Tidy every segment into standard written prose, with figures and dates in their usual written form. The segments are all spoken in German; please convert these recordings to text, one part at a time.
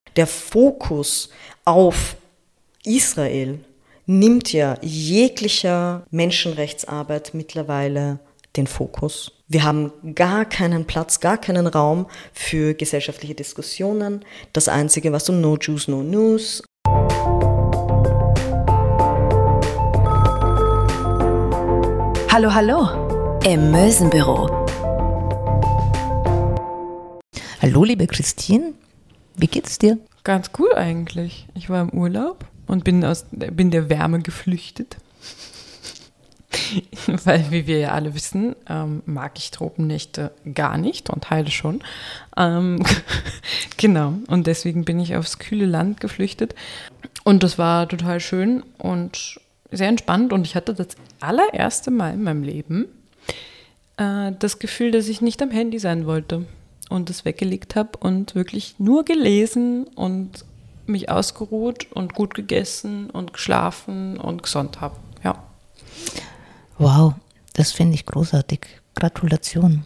Der Fokus auf Israel nimmt ja jeglicher Menschenrechtsarbeit mittlerweile den Fokus. Wir haben gar keinen Platz, gar keinen Raum für gesellschaftliche Diskussionen. Das Einzige, was No Jews, No News. Hallo, hallo, im Mösenbüro. Hallo, liebe Christine, wie geht's dir? Ganz cool eigentlich. Ich war im Urlaub und bin der Wärme geflüchtet. Weil, wie wir ja alle wissen, mag ich Tropennächte gar nicht und Heide schon. Genau, und deswegen bin ich aufs kühle Land geflüchtet. Und das war total schön und sehr entspannt. Und ich hatte das allererste Mal in meinem Leben das Gefühl, dass ich nicht am Handy sein wollte und es weggelegt habe und wirklich nur gelesen und mich ausgeruht und gut gegessen und geschlafen und gesonnt habe. Ja. Wow, das finde ich großartig. Gratulation.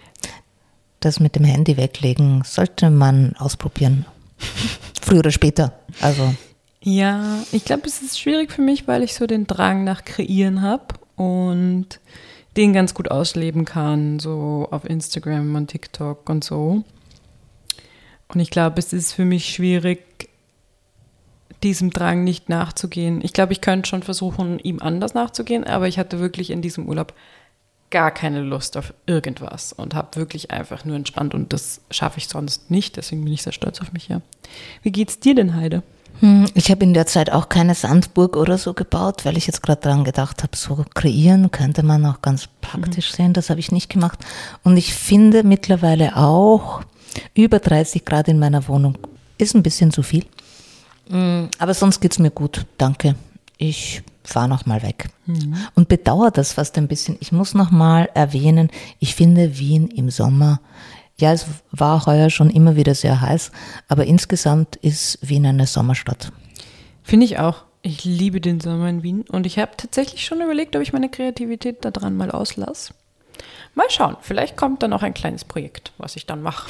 Das mit dem Handy weglegen sollte man ausprobieren. Früher oder später. Also. Ja, ich glaube, es ist schwierig für mich, weil ich so den Drang nach Kreieren habe und den ganz gut ausleben kann, so auf Instagram und TikTok und so. Und ich glaube, es ist für mich schwierig, diesem Drang nicht nachzugehen. Ich glaube, ich könnte schon versuchen, ihm anders nachzugehen, aber ich hatte wirklich in diesem Urlaub gar keine Lust auf irgendwas und habe wirklich einfach nur entspannt und das schaffe ich sonst nicht, deswegen bin ich sehr stolz auf mich, ja. Wie geht's dir denn, Heide? Ich habe in der Zeit auch keine Sandburg oder so gebaut, weil ich jetzt gerade daran gedacht habe, so kreieren könnte man auch ganz praktisch sehen, das habe ich nicht gemacht. Und ich finde mittlerweile auch, über 30 Grad in meiner Wohnung ist ein bisschen zu viel. Aber sonst geht's mir gut, danke. Ich fahre noch mal weg und bedauere das fast ein bisschen. Ich muss noch mal erwähnen, ich finde Wien im Sommer, ja, es war heuer schon immer wieder sehr heiß, aber insgesamt ist Wien eine Sommerstadt. Finde ich auch. Ich liebe den Sommer in Wien und ich habe tatsächlich schon überlegt, ob ich meine Kreativität daran mal auslasse. Mal schauen, vielleicht kommt dann auch ein kleines Projekt, was ich dann mache.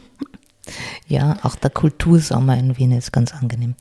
Ja, auch der Kultursommer in Wien ist ganz angenehm.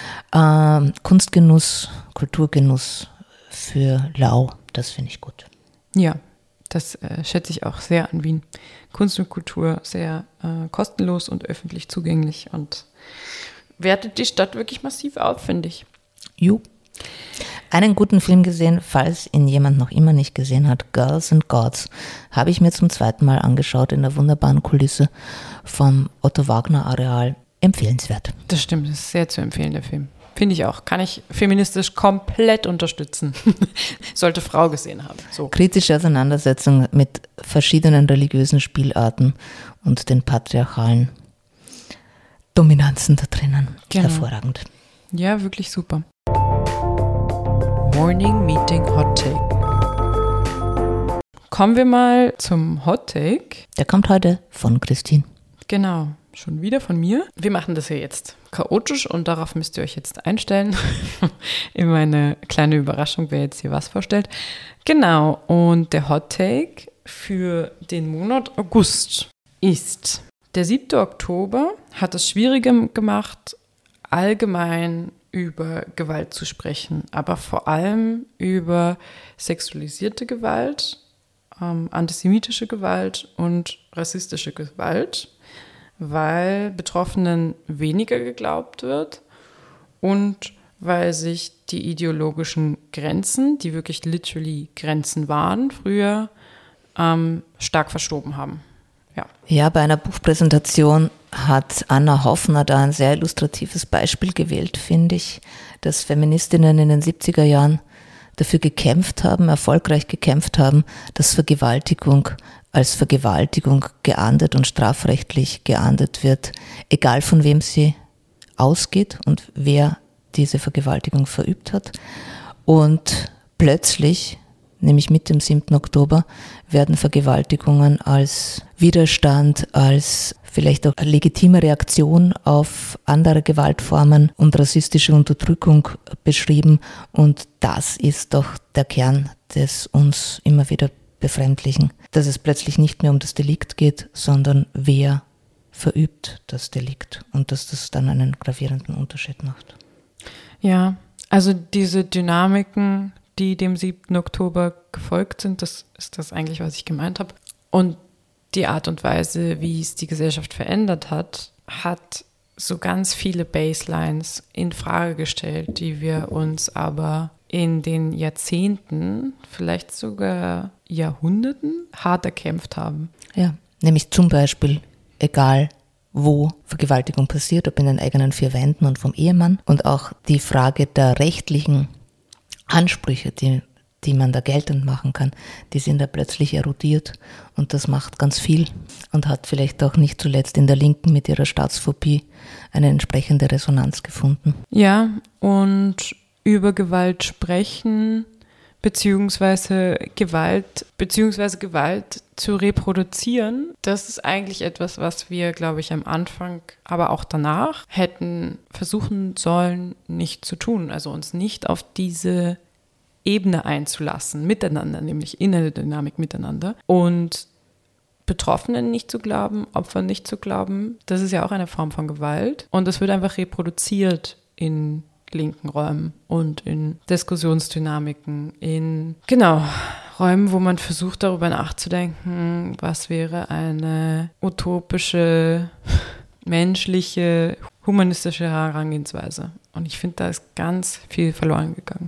Kunstgenuss, Kulturgenuss für lau, das finde ich gut. Ja, das schätze ich auch sehr an Wien. Kunst und Kultur sehr kostenlos und öffentlich zugänglich und wertet die Stadt wirklich massiv auf, finde ich. Jo. Einen guten Film gesehen, falls ihn jemand noch immer nicht gesehen hat, Girls and Gods, habe ich mir zum zweiten Mal angeschaut in der wunderbaren Kulisse vom Otto Wagner Areal. Empfehlenswert. Das stimmt, das ist sehr zu empfehlen, der Film. Finde ich auch. Kann ich feministisch komplett unterstützen. Sollte Frau gesehen haben. So. Kritische Auseinandersetzung mit verschiedenen religiösen Spielarten und den patriarchalen Dominanzen da drinnen. Genau. Hervorragend. Ja, wirklich super. Morning Meeting Hot Take. Kommen wir mal zum Hot Take. Der kommt heute von Christine. Genau, schon wieder von mir. Wir machen das hier jetzt chaotisch und darauf müsst ihr euch jetzt einstellen. Immer eine kleine Überraschung, wer jetzt hier was vorstellt. Genau, und der Hot Take für den Monat August ist: Der 7. Oktober hat es schwieriger gemacht, allgemein über Gewalt zu sprechen, aber vor allem über sexualisierte Gewalt, antisemitische Gewalt und rassistische Gewalt, weil Betroffenen weniger geglaubt wird und weil sich die ideologischen Grenzen, die wirklich literally Grenzen waren früher, stark verschoben haben. Ja, bei einer Buchpräsentation hat Anna Hoffner da ein sehr illustratives Beispiel gewählt, finde ich, dass Feministinnen in den 70er Jahren dafür gekämpft haben, erfolgreich gekämpft haben, dass Vergewaltigung als Vergewaltigung geahndet und strafrechtlich geahndet wird, egal von wem sie ausgeht und wer diese Vergewaltigung verübt hat. Und plötzlich, nämlich mit dem 7. Oktober, werden Vergewaltigungen als Widerstand, als vielleicht auch eine legitime Reaktion auf andere Gewaltformen und rassistische Unterdrückung beschrieben. Und das ist doch der Kern des uns immer wieder Befremdlichen, dass es plötzlich nicht mehr um das Delikt geht, sondern wer verübt, das Delikt, und dass das dann einen gravierenden Unterschied macht. Ja, also diese Dynamiken, die dem 7. Oktober gefolgt sind, das ist das eigentlich, was ich gemeint habe. Und die Art und Weise, wie es die Gesellschaft verändert hat, hat so ganz viele Baselines in Frage gestellt, die wir uns aber in den Jahrzehnten, vielleicht sogar Jahrhunderten hart erkämpft haben. Ja, nämlich zum Beispiel, egal wo Vergewaltigung passiert, ob in den eigenen 4 Wänden und vom Ehemann, und auch die Frage der rechtlichen Ansprüche, die man da geltend machen kann, die sind da plötzlich erodiert, und das macht ganz viel und hat vielleicht auch nicht zuletzt in der Linken mit ihrer Staatsphobie eine entsprechende Resonanz gefunden. Ja, und über Gewalt sprechen, beziehungsweise Gewalt zu reproduzieren, das ist eigentlich etwas, was wir, glaube ich, am Anfang, aber auch danach hätten versuchen sollen, nicht zu tun. Also uns nicht auf diese Ebene einzulassen, miteinander, nämlich in eine Dynamik miteinander. Und Betroffenen nicht zu glauben, Opfern nicht zu glauben, das ist ja auch eine Form von Gewalt. Und das wird einfach reproduziert in linken Räumen und in Diskussionsdynamiken, in Räumen, wo man versucht, darüber nachzudenken, was wäre eine utopische, menschliche, humanistische Herangehensweise. Und ich finde, da ist ganz viel verloren gegangen.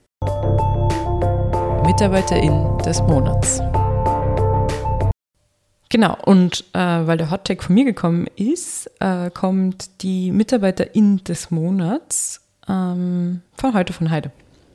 Mitarbeiterin des Monats. Genau, und weil der Hottake von mir gekommen ist, kommt die Mitarbeiterin des Monats von heute von Heide.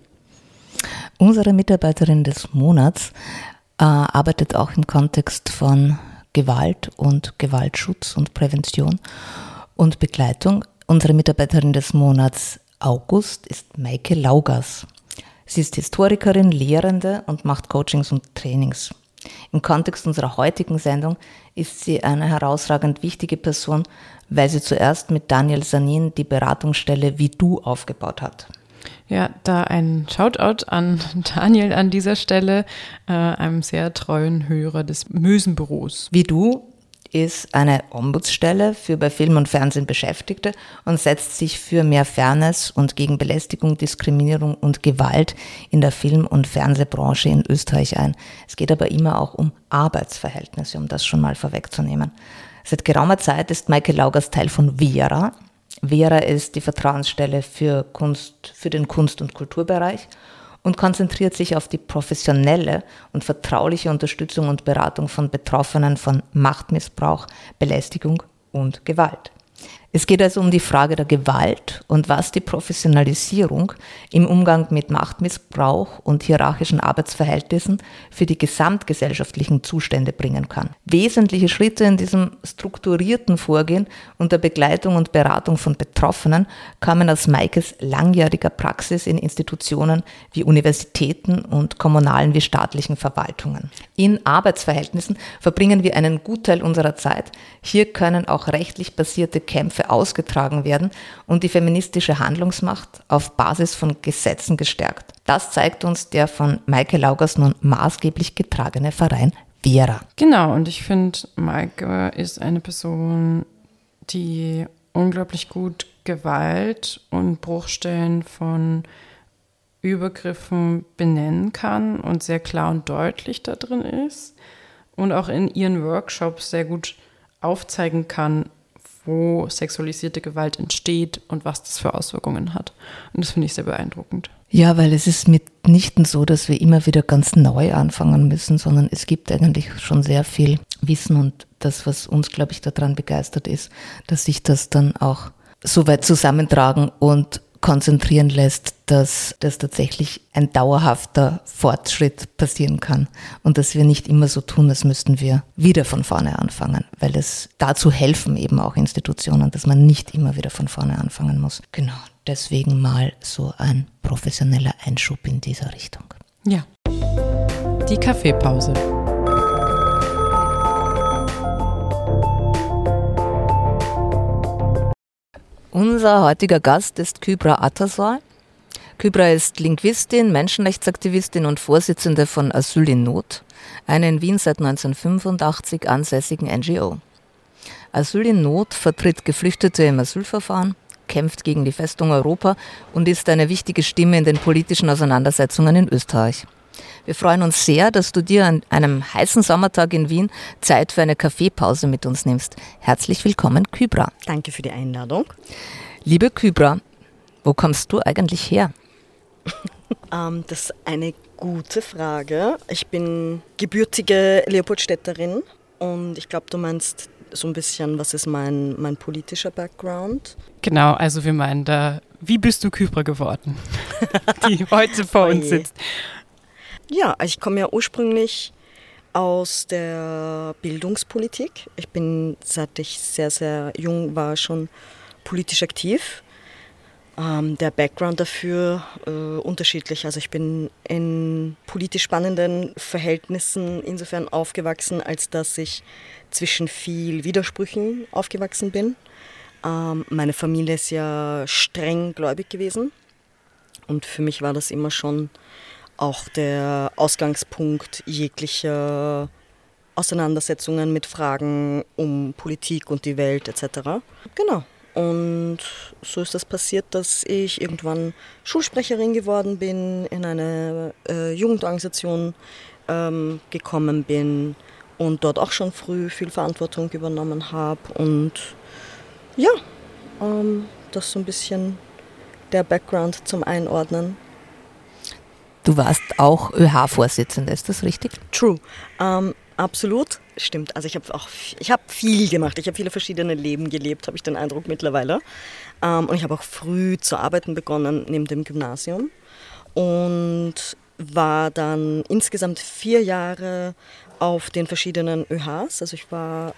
Unsere Mitarbeiterin des Monats arbeitet auch im Kontext von Gewalt und Gewaltschutz und Prävention und Begleitung. Unsere Mitarbeiterin des Monats August ist Maike Laugas. Sie ist Historikerin, Lehrende und macht Coachings und Trainings. Im Kontext unserer heutigen Sendung ist sie eine herausragend wichtige Person, weil sie zuerst mit Daniel Sanin die Beratungsstelle Wie Du aufgebaut hat. Ja, da ein Shoutout an Daniel an dieser Stelle, einem sehr treuen Hörer des Mösenbüros. Wie Du ist eine Ombudsstelle für bei Film und Fernsehen Beschäftigte und setzt sich für mehr Fairness und gegen Belästigung, Diskriminierung und Gewalt in der Film- und Fernsehbranche in Österreich ein. Es geht aber immer auch um Arbeitsverhältnisse, um das schon mal vorwegzunehmen. Seit geraumer Zeit ist Maike Laugas Teil von Vera. Vera ist die Vertrauensstelle für den Kunst- und Kulturbereich und konzentriert sich auf die professionelle und vertrauliche Unterstützung und Beratung von Betroffenen von Machtmissbrauch, Belästigung und Gewalt. Es geht also um die Frage der Gewalt und was die Professionalisierung im Umgang mit Machtmissbrauch und hierarchischen Arbeitsverhältnissen für die gesamtgesellschaftlichen Zustände bringen kann. Wesentliche Schritte in diesem strukturierten Vorgehen und der Begleitung und Beratung von Betroffenen kamen aus Maikes langjähriger Praxis in Institutionen wie Universitäten und kommunalen wie staatlichen Verwaltungen. In Arbeitsverhältnissen verbringen wir einen Gutteil unserer Zeit. Hier können auch rechtlich basierte Kämpfe ausgetragen werden und die feministische Handlungsmacht auf Basis von Gesetzen gestärkt. Das zeigt uns der von Maike Laugas nun maßgeblich getragene Verein Vera. Genau, und ich finde, Maike ist eine Person, die unglaublich gut Gewalt und Bruchstellen von Übergriffen benennen kann und sehr klar und deutlich da drin ist und auch in ihren Workshops sehr gut aufzeigen kann, wo sexualisierte Gewalt entsteht und was das für Auswirkungen hat. Und das finde ich sehr beeindruckend. Ja, weil es ist mitnichten so, dass wir immer wieder ganz neu anfangen müssen, sondern es gibt eigentlich schon sehr viel Wissen und das, was uns, glaube ich, daran begeistert ist, dass sich das dann auch so weit zusammentragen und konzentrieren lässt, dass das tatsächlich ein dauerhafter Fortschritt passieren kann und dass wir nicht immer so tun, als müssten wir wieder von vorne anfangen, weil es dazu helfen eben auch Institutionen, dass man nicht immer wieder von vorne anfangen muss. Genau, deswegen mal so ein professioneller Einschub in dieser Richtung. Ja, die Kaffeepause. Unser heutiger Gast ist Kübra Atassoy. Kübra ist Linguistin, Menschenrechtsaktivistin und Vorsitzende von Asyl in Not, einer in Wien seit 1985 ansässigen NGO. Asyl in Not, vertritt Geflüchtete im Asylverfahren, kämpft gegen die Festung Europa und ist eine wichtige Stimme in den politischen Auseinandersetzungen in Österreich. Wir freuen uns sehr, dass du dir an einem heißen Sommertag in Wien Zeit für eine Kaffeepause mit uns nimmst. Herzlich willkommen, Kybra. Danke für die Einladung. Liebe Kybra, wo kommst du eigentlich her? Das ist eine gute Frage. Ich bin gebürtige Leopoldstädterin und ich glaube, du meinst so ein bisschen, was ist mein politischer Background? Genau, also wir meinen da, wie bist du Kybra geworden, die heute vor uns sitzt? Ja, also ich komme ja ursprünglich aus der Bildungspolitik. Ich bin, seit ich sehr, sehr jung war, schon politisch aktiv. Der Background dafür unterschiedlich. Also ich bin in politisch spannenden Verhältnissen insofern aufgewachsen, als dass ich zwischen viel Widersprüchen aufgewachsen bin. Meine Familie ist ja streng gläubig gewesen und für mich war das immer schon auch der Ausgangspunkt jeglicher Auseinandersetzungen mit Fragen um Politik und die Welt etc. Genau. Und so ist das passiert, dass ich irgendwann Schulsprecherin geworden bin, in eine Jugendorganisation gekommen bin und dort auch schon früh viel Verantwortung übernommen habe. Und ja, das ist so ein bisschen der Background zum Einordnen. Du warst auch ÖH-Vorsitzende, ist das richtig? True. Absolut, stimmt. Also ich habe viel gemacht. Ich habe viele verschiedene Leben gelebt, habe ich den Eindruck mittlerweile. Und ich habe auch früh zu arbeiten begonnen neben dem Gymnasium und war dann insgesamt 4 Jahre auf den verschiedenen ÖHs. Also ich war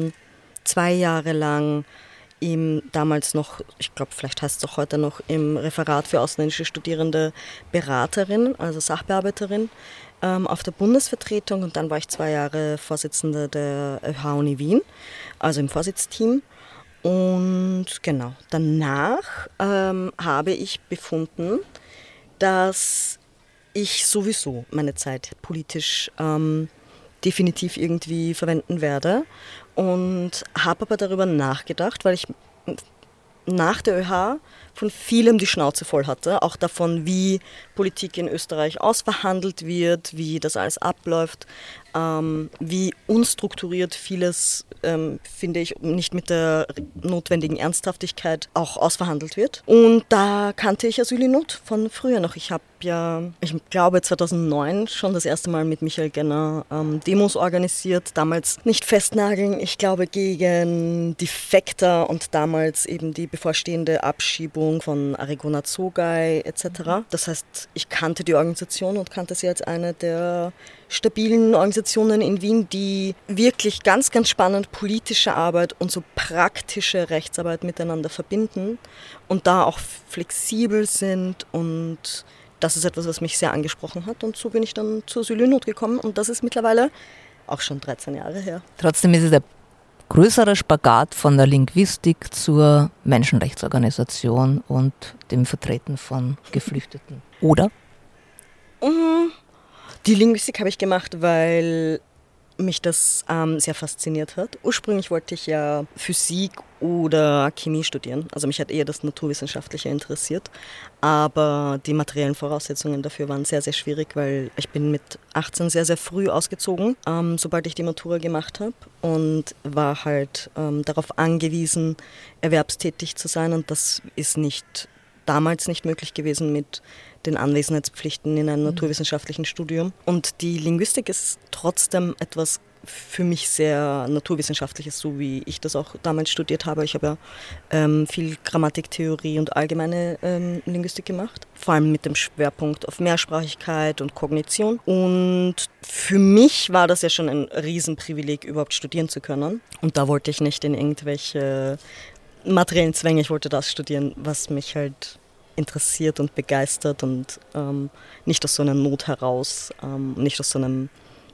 2 Jahre lang damals noch, ich glaube, vielleicht heißt es auch heute noch, im Referat für ausländische Studierende Beraterin, also Sachbearbeiterin auf der Bundesvertretung und dann war ich 2 Jahre Vorsitzende der FH-Uni Wien, also im Vorsitzteam. Und genau, danach habe ich befunden, dass ich sowieso meine Zeit politisch definitiv irgendwie verwenden werde und habe aber darüber nachgedacht, weil ich nach der ÖH von vielem die Schnauze voll hatte, auch davon, wie Politik in Österreich ausverhandelt wird, wie das alles abläuft, wie unstrukturiert vieles, finde ich, nicht mit der notwendigen Ernsthaftigkeit auch ausverhandelt wird. Und da kannte ich Asyl in Not von früher noch. Ich habe ja, ich glaube 2009 schon das erste Mal mit Michael Genner Demos organisiert, damals nicht festnageln, ich glaube gegen die FECTA und damals eben die bevorstehende Abschiebung von Arrigona Tsogay etc. Das heißt, ich kannte die Organisation und kannte sie als eine der stabilen Organisationen in Wien, die wirklich ganz, ganz spannend politische Arbeit und so praktische Rechtsarbeit miteinander verbinden und da auch flexibel sind, und das ist etwas, was mich sehr angesprochen hat, und so bin ich dann zur Asyl in Not gekommen und das ist mittlerweile auch schon 13 Jahre her. Trotzdem ist es ein größerer Spagat von der Linguistik zur Menschenrechtsorganisation und dem Vertreten von Geflüchteten, oder? Die Linguistik habe ich gemacht, weil mich das sehr fasziniert hat. Ursprünglich wollte ich ja Physik oder Chemie studieren. Also mich hat eher das Naturwissenschaftliche interessiert. Aber die materiellen Voraussetzungen dafür waren sehr, sehr schwierig, weil ich bin mit 18 sehr, sehr früh ausgezogen, sobald ich die Matura gemacht habe, und war halt darauf angewiesen, erwerbstätig zu sein. Und das ist damals nicht möglich gewesen mit den Anwesenheitspflichten in einem naturwissenschaftlichen Studium. Und die Linguistik ist trotzdem etwas für mich sehr Naturwissenschaftliches, so wie ich das auch damals studiert habe. Ich habe ja viel Grammatiktheorie und allgemeine Linguistik gemacht, vor allem mit dem Schwerpunkt auf Mehrsprachigkeit und Kognition. Und für mich war das ja schon ein Riesenprivileg, überhaupt studieren zu können. Und da wollte ich nicht in irgendwelche materiellen Zwänge, ich wollte das studieren, was mich halt interessiert und begeistert und nicht aus so einer Not heraus, nicht aus so einem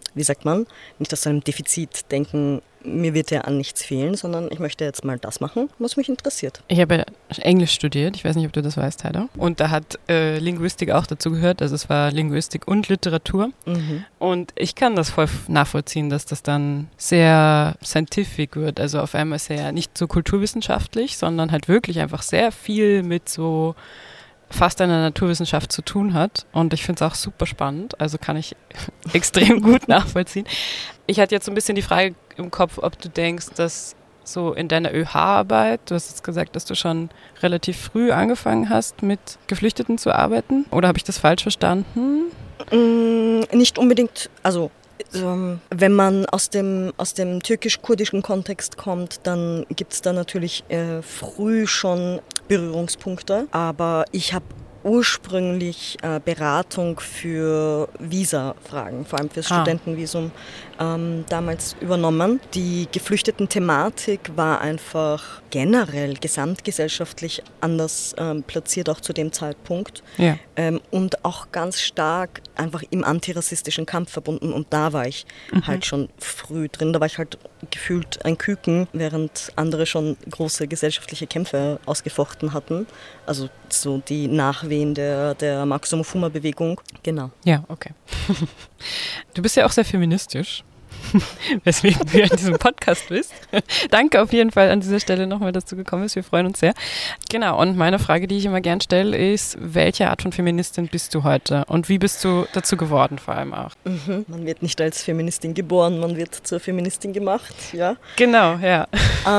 wie sagt man, nicht aus so einem Defizit denken, mir wird ja an nichts fehlen, sondern ich möchte jetzt mal das machen, was mich interessiert. Ich habe Englisch studiert, ich weiß nicht, ob du das weißt, Heider. Und da hat Linguistik auch dazu gehört, also es war Linguistik und Literatur. Und ich kann das voll nachvollziehen, dass das dann sehr scientific wird, also auf einmal sehr nicht so kulturwissenschaftlich, sondern halt wirklich einfach sehr viel mit so fast einer Naturwissenschaft zu tun hat. Und ich finde es auch super spannend, also kann ich extrem gut nachvollziehen. Ich hatte jetzt so ein bisschen die Frage im Kopf, ob du denkst, dass so in deiner ÖH-Arbeit, du hast jetzt gesagt, dass du schon relativ früh angefangen hast, mit Geflüchteten zu arbeiten. Oder habe ich das falsch verstanden? Nicht unbedingt, also wenn man aus dem türkisch-kurdischen Kontext kommt, dann gibt es da natürlich früh schon Berührungspunkte. Aber ich habe ursprünglich Beratung für Visa-Fragen, vor allem fürs Studentenvisum, damals übernommen. Die Geflüchteten-Thematik war einfach generell gesamtgesellschaftlich anders platziert, auch zu dem Zeitpunkt. Ja. Und auch ganz stark einfach im antirassistischen Kampf verbunden. Und da war ich halt schon früh drin. Da war ich halt gefühlt ein Küken, während andere schon große gesellschaftliche Kämpfe ausgefochten hatten. Also so die Nachwehen der Marxus Mufuma-Bewegung. Genau. Ja, okay. Du bist ja auch sehr feministisch, weswegen du in diesem Podcast bist. Danke auf jeden Fall an dieser Stelle nochmal, dass du gekommen bist. Wir freuen uns sehr. Genau, und meine Frage, die ich immer gern stelle, ist, welche Art von Feministin bist du heute? Und wie bist du dazu geworden vor allem auch? Man wird nicht als Feministin geboren, man wird zur Feministin gemacht, ja. Genau, ja.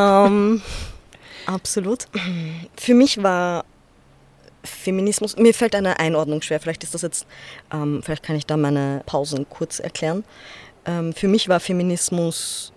Absolut. Für mich war Feminismus, mir fällt eine Einordnung schwer, vielleicht ist das jetzt, vielleicht kann ich da meine Pausen kurz erklären. Für mich war Feminismus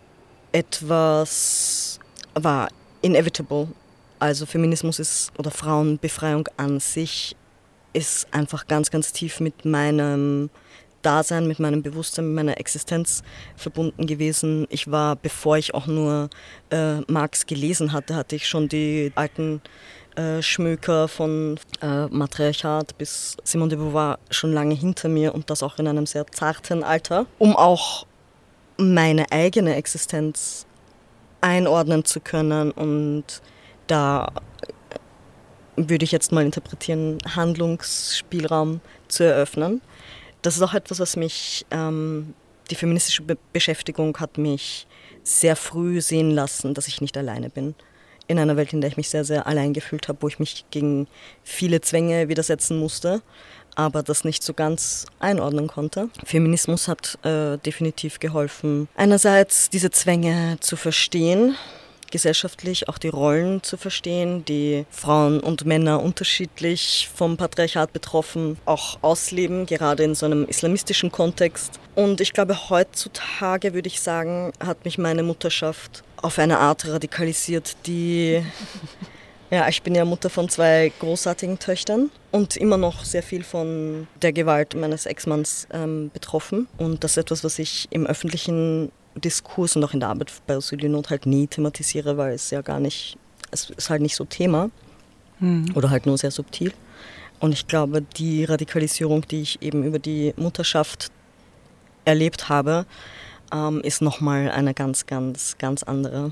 war inevitable. Also Feminismus ist, oder Frauenbefreiung an sich ist einfach ganz, ganz tief mit meinem Dasein, mit meinem Bewusstsein, mit meiner Existenz verbunden gewesen. Ich war, bevor ich auch nur Marx gelesen hatte, hatte ich schon die alten Schmöker von Matriarchat bis Simone de Beauvoir schon lange hinter mir und das auch in einem sehr zarten Alter, um auch meine eigene Existenz einordnen zu können und da würde ich jetzt mal interpretieren, Handlungsspielraum zu eröffnen. Das ist auch etwas, was mich, die feministische Beschäftigung hat mich sehr früh sehen lassen, dass ich nicht alleine bin. In einer Welt, in der ich mich sehr, sehr allein gefühlt habe, wo ich mich gegen viele Zwänge widersetzen musste, aber das nicht so ganz einordnen konnte. Feminismus hat definitiv geholfen, einerseits diese Zwänge zu verstehen, gesellschaftlich auch die Rollen zu verstehen, die Frauen und Männer unterschiedlich vom Patriarchat betroffen auch ausleben, gerade in so einem islamistischen Kontext. Und ich glaube, heutzutage, würde ich sagen, hat mich meine Mutterschaft auf eine Art radikalisiert, die... Ja, ich bin ja Mutter von 2 großartigen Töchtern und immer noch sehr viel von der Gewalt meines Ex-Manns betroffen. Und das ist etwas, was ich im öffentlichen Diskurs und auch in der Arbeit bei Asylnot halt nie thematisiere, weil es ja gar nicht, es ist halt nicht so Thema oder halt nur sehr subtil. Und ich glaube, die Radikalisierung, die ich eben über die Mutterschaft erlebt habe, ist nochmal eine ganz, ganz, ganz andere.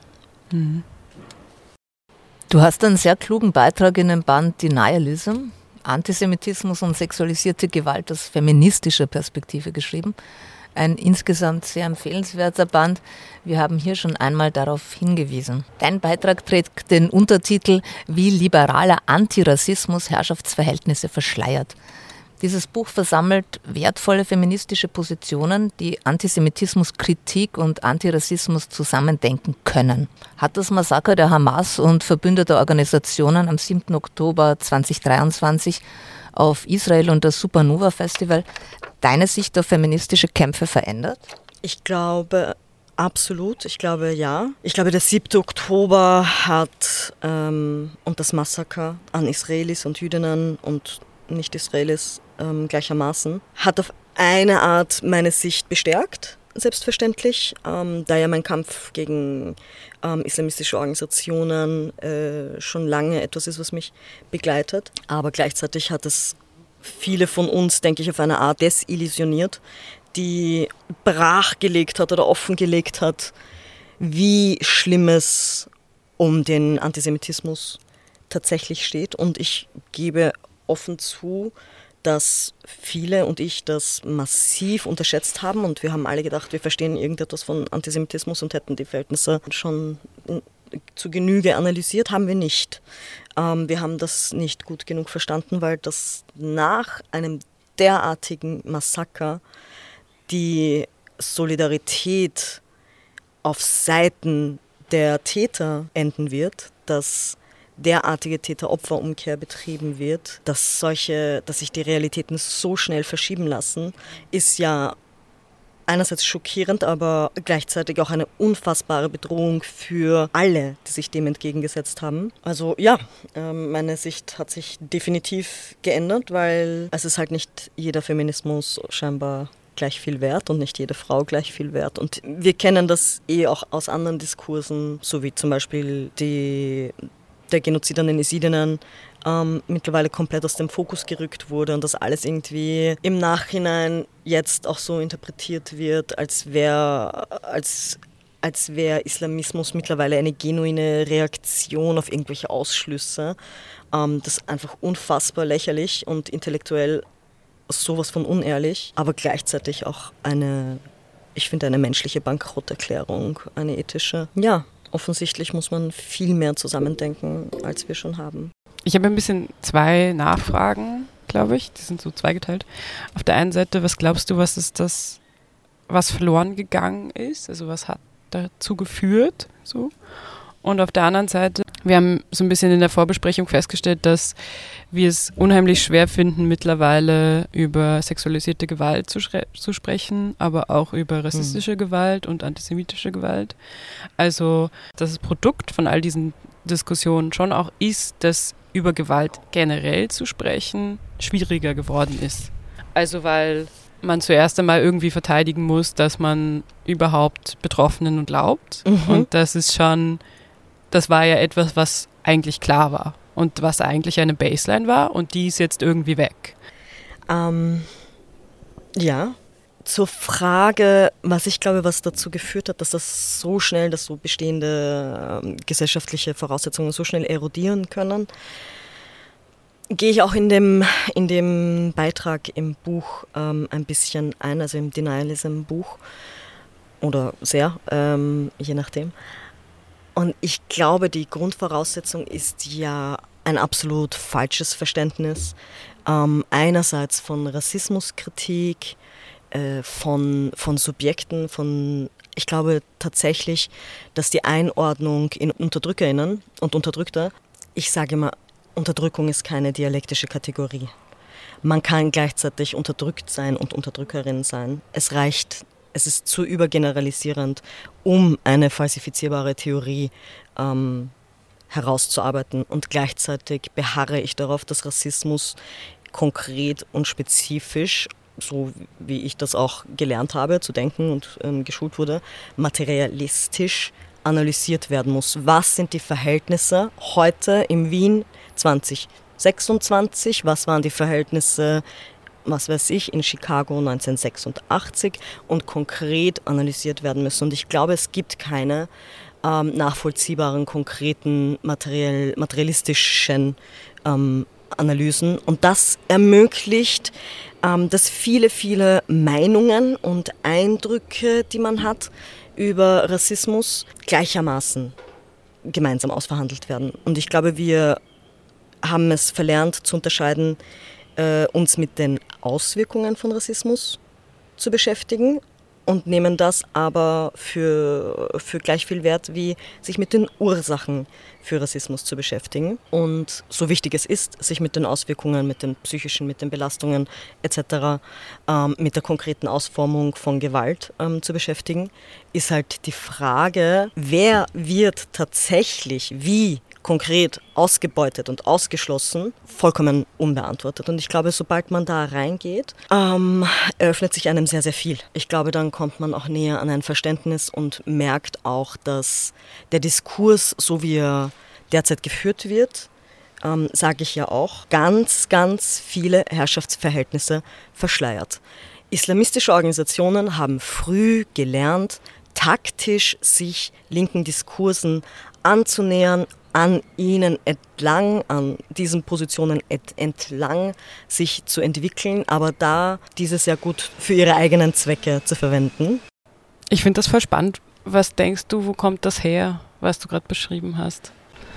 Du hast einen sehr klugen Beitrag in dem Band Denialism, Antisemitismus und sexualisierte Gewalt aus feministischer Perspektive geschrieben. Ein insgesamt sehr empfehlenswerter Band. Wir haben hier schon einmal darauf hingewiesen. Dein Beitrag trägt den Untertitel »Wie liberaler Antirassismus Herrschaftsverhältnisse verschleiert«. Dieses Buch versammelt wertvolle feministische Positionen, die Antisemitismuskritik und Antirassismus zusammendenken können. Hat das Massaker der Hamas und verbündeter Organisationen am 7. Oktober 2023 auf Israel und das Supernova Festival deine Sicht auf feministische Kämpfe verändert? Ich glaube absolut, ich glaube ja. Ich glaube, der 7. Oktober hat und das Massaker an Israelis und Jüdinnen und Nicht-Israelis gleichermaßen, hat auf eine Art meine Sicht bestärkt, selbstverständlich, da ja mein Kampf gegen islamistische Organisationen schon lange etwas ist, was mich begleitet. Aber gleichzeitig hat es viele von uns, denke ich, auf eine Art desillusioniert, die brachgelegt hat oder offengelegt hat, wie schlimm es um den Antisemitismus tatsächlich steht. Und ich gebe offen zu, dass viele und ich das massiv unterschätzt haben und wir haben alle gedacht, wir verstehen irgendetwas von Antisemitismus und hätten die Verhältnisse schon zu Genüge analysiert, haben wir nicht. Wir haben das nicht gut genug verstanden, weil das nach einem derartigen Massaker die Solidarität auf Seiten der Täter enden wird, dass derartige Täter-Opfer-Umkehr betrieben wird, dass sich die Realitäten so schnell verschieben lassen, ist ja einerseits schockierend, aber gleichzeitig auch eine unfassbare Bedrohung für alle, die sich dem entgegengesetzt haben. Also ja, meine Sicht hat sich definitiv geändert, weil es ist halt nicht jeder Feminismus scheinbar gleich viel wert und nicht jede Frau gleich viel wert. Und wir kennen das auch aus anderen Diskursen, so wie zum Beispiel der Genozid an den Jesidinnen mittlerweile komplett aus dem Fokus gerückt wurde und das alles irgendwie im Nachhinein jetzt auch so interpretiert wird, als wäre Islamismus mittlerweile eine genuine Reaktion auf irgendwelche Ausschlüsse. Das ist einfach unfassbar lächerlich und intellektuell sowas von unehrlich, aber gleichzeitig auch eine menschliche Bankrotterklärung, eine ethische. Ja, offensichtlich muss man viel mehr zusammendenken, als wir schon haben. Ich habe ein bisschen 2 Nachfragen, glaube ich. Die sind so zweigeteilt. Auf der einen Seite, was glaubst du, was ist das, was verloren gegangen ist? Also was hat dazu geführt? So. Und auf der anderen Seite, wir haben so ein bisschen in der Vorbesprechung festgestellt, dass wir es unheimlich schwer finden, mittlerweile über sexualisierte Gewalt zu sprechen, aber auch über rassistische Gewalt und antisemitische Gewalt. Also, dass das Produkt von all diesen Diskussionen schon auch ist, dass über Gewalt generell zu sprechen schwieriger geworden ist. Also, weil man zuerst einmal irgendwie verteidigen muss, dass man überhaupt Betroffenen glaubt. Und das war ja etwas, was eigentlich klar war und was eigentlich eine Baseline war und die ist jetzt irgendwie weg. Ja, zur Frage, was dazu geführt hat, dass das so schnell, dass so bestehende gesellschaftliche Voraussetzungen so schnell erodieren können, gehe ich auch in dem Beitrag im Buch ein bisschen ein, also im Denialism-Buch oder sehr, je nachdem. Und ich glaube, die Grundvoraussetzung ist ja ein absolut falsches Verständnis. Einerseits von Rassismuskritik, von Subjekten, ich glaube tatsächlich, dass die Einordnung in UnterdrückerInnen und Unterdrückte, ich sage immer, Unterdrückung ist keine dialektische Kategorie. Man kann gleichzeitig unterdrückt sein und Unterdrückerin sein. Es ist zu übergeneralisierend, um eine falsifizierbare Theorie herauszuarbeiten. Und gleichzeitig beharre ich darauf, dass Rassismus konkret und spezifisch, so wie ich das auch gelernt habe zu denken und geschult wurde, materialistisch analysiert werden muss. Was sind die Verhältnisse heute in Wien 2026? Was waren die Verhältnisse in Chicago 1986 und konkret analysiert werden müssen. Und ich glaube, es gibt keine nachvollziehbaren, konkreten, materialistischen Analysen. Und das ermöglicht, dass viele, viele Meinungen und Eindrücke, die man hat über Rassismus, gleichermaßen gemeinsam ausverhandelt werden. Und ich glaube, wir haben es verlernt zu unterscheiden, uns mit den Auswirkungen von Rassismus zu beschäftigen und nehmen das aber für gleich viel wert, wie sich mit den Ursachen für Rassismus zu beschäftigen. Und so wichtig es ist, sich mit den Auswirkungen, mit den psychischen, mit den Belastungen etc., mit der konkreten Ausformung von Gewalt zu beschäftigen, ist halt die Frage, wer wird tatsächlich wie konkret ausgebeutet und ausgeschlossen, vollkommen unbeantwortet. Und ich glaube, sobald man da reingeht, eröffnet sich einem sehr, sehr viel. Ich glaube, dann kommt man auch näher an ein Verständnis und merkt auch, dass der Diskurs, so wie er derzeit geführt wird, sage ich ja auch, ganz, ganz viele Herrschaftsverhältnisse verschleiert. Islamistische Organisationen haben früh gelernt, taktisch sich linken Diskursen anzunähern, an ihnen entlang, an diesen Positionen entlang sich zu entwickeln, aber da diese sehr gut für ihre eigenen Zwecke zu verwenden. Ich finde das voll spannend. Was denkst du, wo kommt das her, was du gerade beschrieben hast?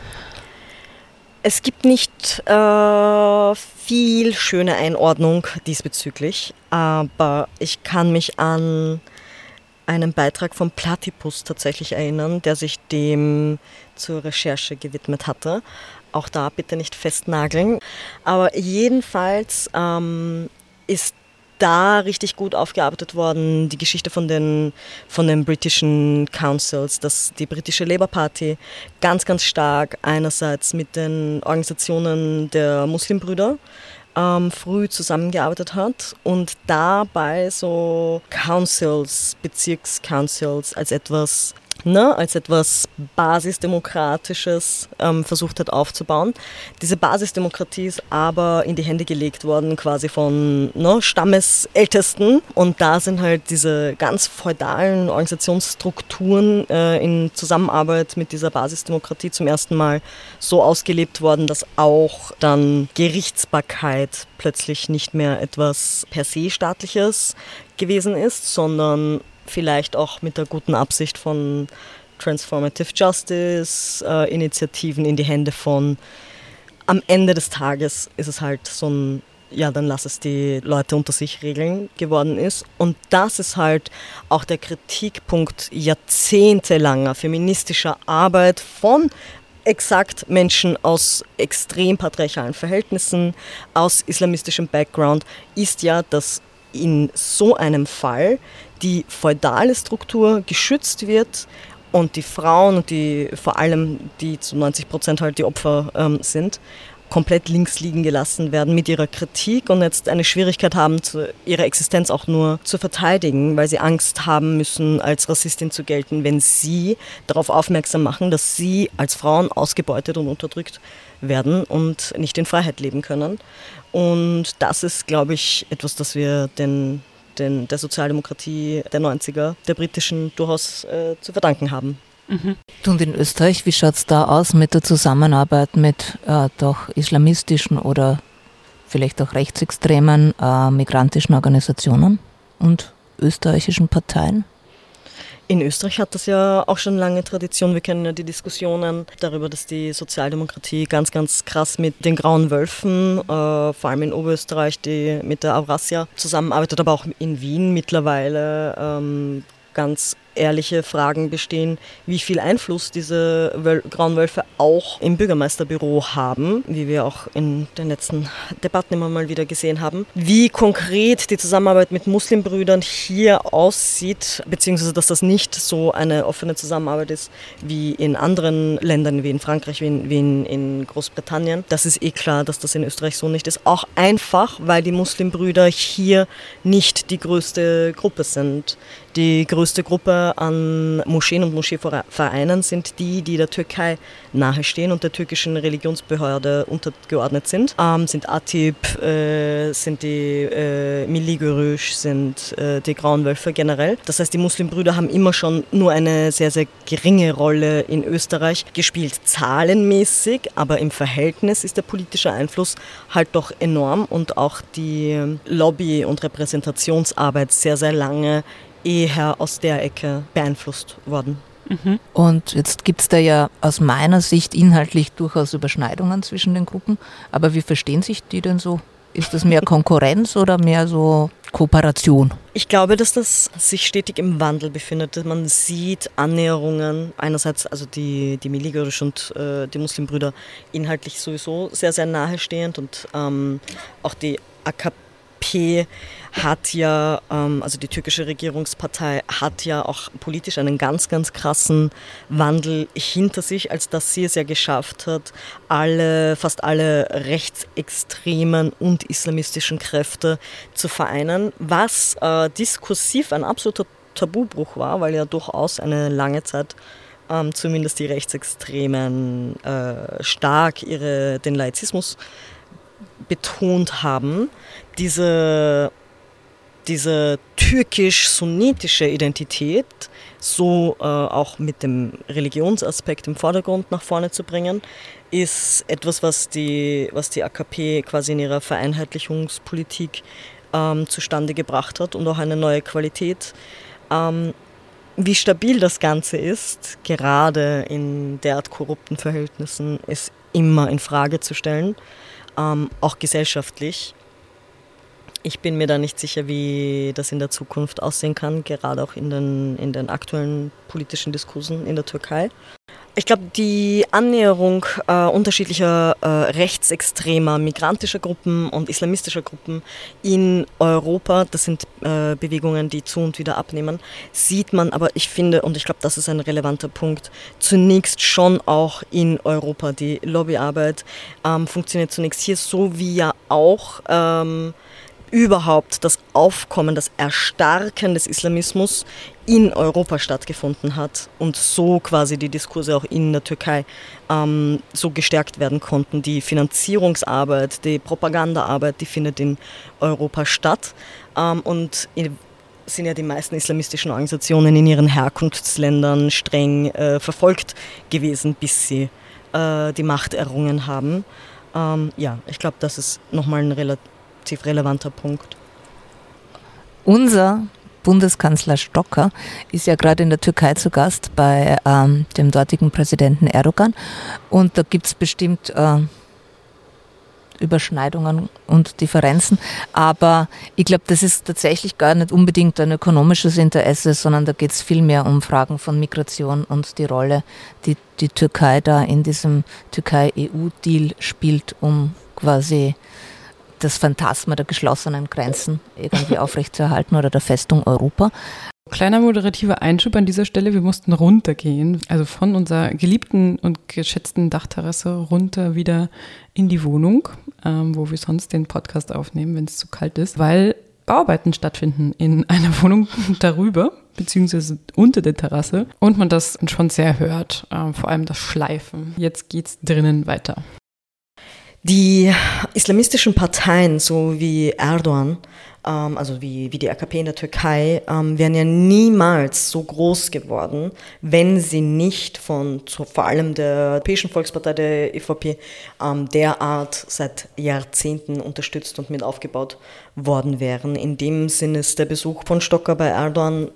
Es gibt nicht viel schöne Einordnung diesbezüglich, aber ich kann mich an einen Beitrag von Platypus tatsächlich erinnern, der sich dem zur Recherche gewidmet hatte. Auch da bitte nicht festnageln. Aber jedenfalls ist da richtig gut aufgearbeitet worden, die Geschichte von den britischen Councils, dass die britische Labour Party ganz, ganz stark einerseits mit den Organisationen der Muslimbrüder früh zusammengearbeitet hat und dabei so Councils, Bezirkscouncils als etwas Basisdemokratisches versucht hat aufzubauen. Diese Basisdemokratie ist aber in die Hände gelegt worden quasi von Stammesältesten und da sind halt diese ganz feudalen Organisationsstrukturen in Zusammenarbeit mit dieser Basisdemokratie zum ersten Mal so ausgelebt worden, dass auch dann Gerichtsbarkeit plötzlich nicht mehr etwas per se staatliches gewesen ist, sondern vielleicht auch mit der guten Absicht von Transformative Justice, Initiativen in die Hände von, am Ende des Tages ist es halt so ein, ja, dann lass es die Leute unter sich regeln geworden ist. Und das ist halt auch der Kritikpunkt jahrzehntelanger feministischer Arbeit von exakt Menschen aus extrem patriarchalen Verhältnissen, aus islamistischem Background, ist ja, dass in so einem Fall die feudale Struktur geschützt wird und die Frauen und die vor allem die zu 90% halt die Opfer sind, komplett links liegen gelassen werden mit ihrer Kritik und jetzt eine Schwierigkeit haben, ihre Existenz auch nur zu verteidigen, weil sie Angst haben müssen, als Rassistin zu gelten, wenn sie darauf aufmerksam machen, dass sie als Frauen ausgebeutet und unterdrückt werden und nicht in Freiheit leben können. Und das ist, glaube ich, etwas, das wir der Sozialdemokratie der 90er, der britischen, durchaus zu verdanken haben. Mhm. Und in Österreich, wie schaut es da aus mit der Zusammenarbeit mit doch islamistischen oder vielleicht auch rechtsextremen migrantischen Organisationen und österreichischen Parteien? In Österreich hat das ja auch schon lange Tradition. Wir kennen ja die Diskussionen darüber, dass die Sozialdemokratie ganz, ganz krass mit den Grauen Wölfen, vor allem in Oberösterreich, die mit der Avrassia zusammenarbeitet, aber auch in Wien mittlerweile ganz ehrliche Fragen bestehen, wie viel Einfluss diese Grauen Wölfe auch im Bürgermeisterbüro haben, wie wir auch in den letzten Debatten immer mal wieder gesehen haben. Wie konkret die Zusammenarbeit mit Muslimbrüdern hier aussieht, beziehungsweise dass das nicht so eine offene Zusammenarbeit ist wie in anderen Ländern, wie in Frankreich, wie in Großbritannien. Das ist eh klar, dass das in Österreich so nicht ist. Auch einfach, weil die Muslimbrüder hier nicht die größte Gruppe sind. Die größte Gruppe an Moscheen und Moscheevereinen sind die der Türkei nahestehen und der türkischen Religionsbehörde untergeordnet sind. Sind Atip, sind die Milli Görüş, sind die Grauen Wölfe generell. Das heißt, die Muslimbrüder haben immer schon nur eine sehr, sehr geringe Rolle in Österreich gespielt, zahlenmäßig, aber im Verhältnis ist der politische Einfluss halt doch enorm und auch die Lobby- und Repräsentationsarbeit sehr, sehr lange eher aus der Ecke beeinflusst worden. Mhm. Und jetzt gibt es da ja aus meiner Sicht inhaltlich durchaus Überschneidungen zwischen den Gruppen, aber wie verstehen sich die denn so? Ist das mehr Konkurrenz oder mehr so Kooperation? Ich glaube, dass das sich stetig im Wandel befindet. Man sieht Annäherungen, einerseits also die Milli Görüş und die Muslimbrüder inhaltlich sowieso sehr, sehr nahestehend und auch die AKP hat ja, also die türkische Regierungspartei hat ja auch politisch einen ganz, ganz krassen Wandel hinter sich, als dass sie es ja geschafft hat, fast alle rechtsextremen und islamistischen Kräfte zu vereinen, was diskursiv ein absoluter Tabubruch war, weil ja durchaus eine lange Zeit zumindest die Rechtsextremen stark den Laizismus betont haben. Diese diese türkisch-sunnitische Identität so auch mit dem Religionsaspekt im Vordergrund nach vorne zu bringen, ist etwas, was die AKP quasi in ihrer Vereinheitlichungspolitik zustande gebracht hat und auch eine neue Qualität. Wie stabil das Ganze ist, gerade in derart korrupten Verhältnissen, ist immer in Frage zu stellen, auch gesellschaftlich. Ich bin mir da nicht sicher, wie das in der Zukunft aussehen kann, gerade auch in den aktuellen politischen Diskursen in der Türkei. Ich glaube, die Annäherung unterschiedlicher rechtsextremer, migrantischer Gruppen und islamistischer Gruppen in Europa, das sind Bewegungen, die zu und wieder abnehmen, sieht man aber, ich finde, und ich glaube, das ist ein relevanter Punkt, zunächst schon auch in Europa. Die Lobbyarbeit funktioniert zunächst hier, so wie ja auch überhaupt das Aufkommen, das Erstarken des Islamismus in Europa stattgefunden hat und so quasi die Diskurse auch in der Türkei so gestärkt werden konnten. Die Finanzierungsarbeit, die Propagandaarbeit, die findet in Europa statt und sind ja die meisten islamistischen Organisationen in ihren Herkunftsländern streng verfolgt gewesen, bis sie die Macht errungen haben. Ich glaube, das ist nochmal ein relativ relevanter Punkt. Unser Bundeskanzler Stocker ist ja gerade in der Türkei zu Gast bei dem dortigen Präsidenten Erdogan und da gibt es bestimmt Überschneidungen und Differenzen, aber ich glaube, das ist tatsächlich gar nicht unbedingt ein ökonomisches Interesse, sondern da geht es vielmehr um Fragen von Migration und die Rolle, die die Türkei da in diesem Türkei-EU-Deal spielt, um quasi das Phantasma der geschlossenen Grenzen irgendwie aufrechtzuerhalten oder der Festung Europa. Kleiner moderativer Einschub an dieser Stelle, wir mussten runtergehen, also von unserer geliebten und geschätzten Dachterrasse runter wieder in die Wohnung, wo wir sonst den Podcast aufnehmen, wenn es zu kalt ist, weil Bauarbeiten stattfinden in einer Wohnung darüber, beziehungsweise unter der Terrasse und man das schon sehr hört, vor allem das Schleifen. Jetzt geht's drinnen weiter. Die islamistischen Parteien, so wie Erdogan, also wie die AKP in der Türkei, wären ja niemals so groß geworden, wenn sie nicht von vor allem der Europäischen Volkspartei, der EVP, derart seit Jahrzehnten unterstützt und mit aufgebaut worden wären. In dem Sinne ist der Besuch von Stocker bei Erdogan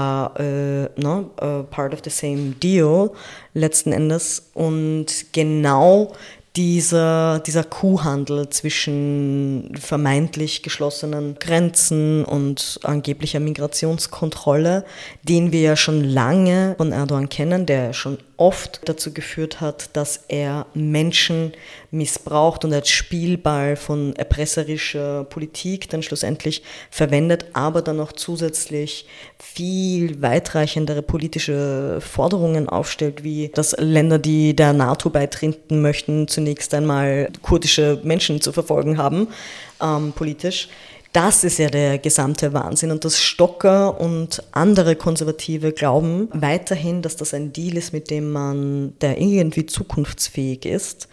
part of the same deal letzten Endes und genau dieser Kuhhandel zwischen vermeintlich geschlossenen Grenzen und angeblicher Migrationskontrolle, den wir ja schon lange von Erdogan kennen, der schon oft dazu geführt hat, dass er Menschen missbraucht und als Spielball von erpresserischer Politik dann schlussendlich verwendet, aber dann auch zusätzlich viel weitreichendere politische Forderungen aufstellt, wie dass Länder, die der NATO beitreten möchten, zunächst einmal kurdische Menschen zu verfolgen haben, politisch. Das ist ja der gesamte Wahnsinn und dass Stocker und andere Konservative glauben weiterhin, dass das ein Deal ist, mit dem der irgendwie zukunftsfähig ist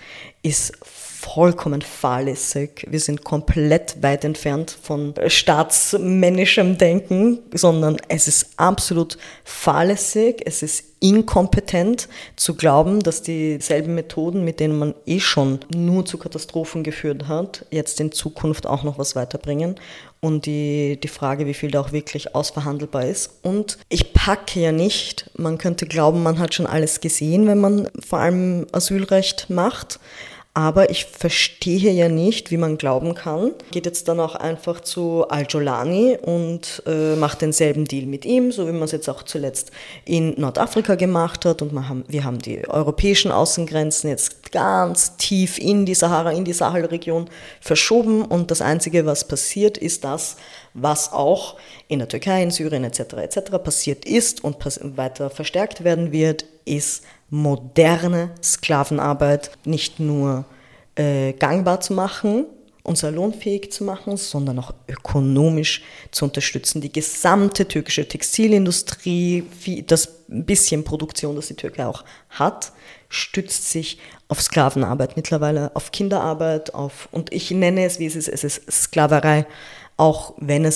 vollkommen fahrlässig. Wir sind komplett weit entfernt von staatsmännischem Denken, sondern es ist absolut fahrlässig, es ist inkompetent zu glauben, dass dieselben Methoden, mit denen man schon nur zu Katastrophen geführt hat, jetzt in Zukunft auch noch was weiterbringen. Und die Frage, wie viel da auch wirklich ausverhandelbar ist. Und ich packe ja nicht, man könnte glauben, man hat schon alles gesehen, wenn man vor allem Asylrecht macht. Aber ich verstehe ja nicht, wie man glauben kann. Geht jetzt dann auch einfach zu Al-Jolani und macht denselben Deal mit ihm, so wie man es jetzt auch zuletzt in Nordafrika gemacht hat. Und wir haben die europäischen Außengrenzen jetzt ganz tief in die Sahara, in die Sahelregion verschoben. Und das Einzige, was passiert, ist das, was auch in der Türkei, in Syrien etc. passiert ist und weiter verstärkt werden wird, ist moderne Sklavenarbeit nicht nur gangbar zu machen und salonfähig zu machen, sondern auch ökonomisch zu unterstützen. Die gesamte türkische Textilindustrie, das bisschen Produktion, das die Türkei auch hat, stützt sich auf Sklavenarbeit mittlerweile, auf Kinderarbeit, und ich nenne es, wie es ist Sklaverei, auch wenn es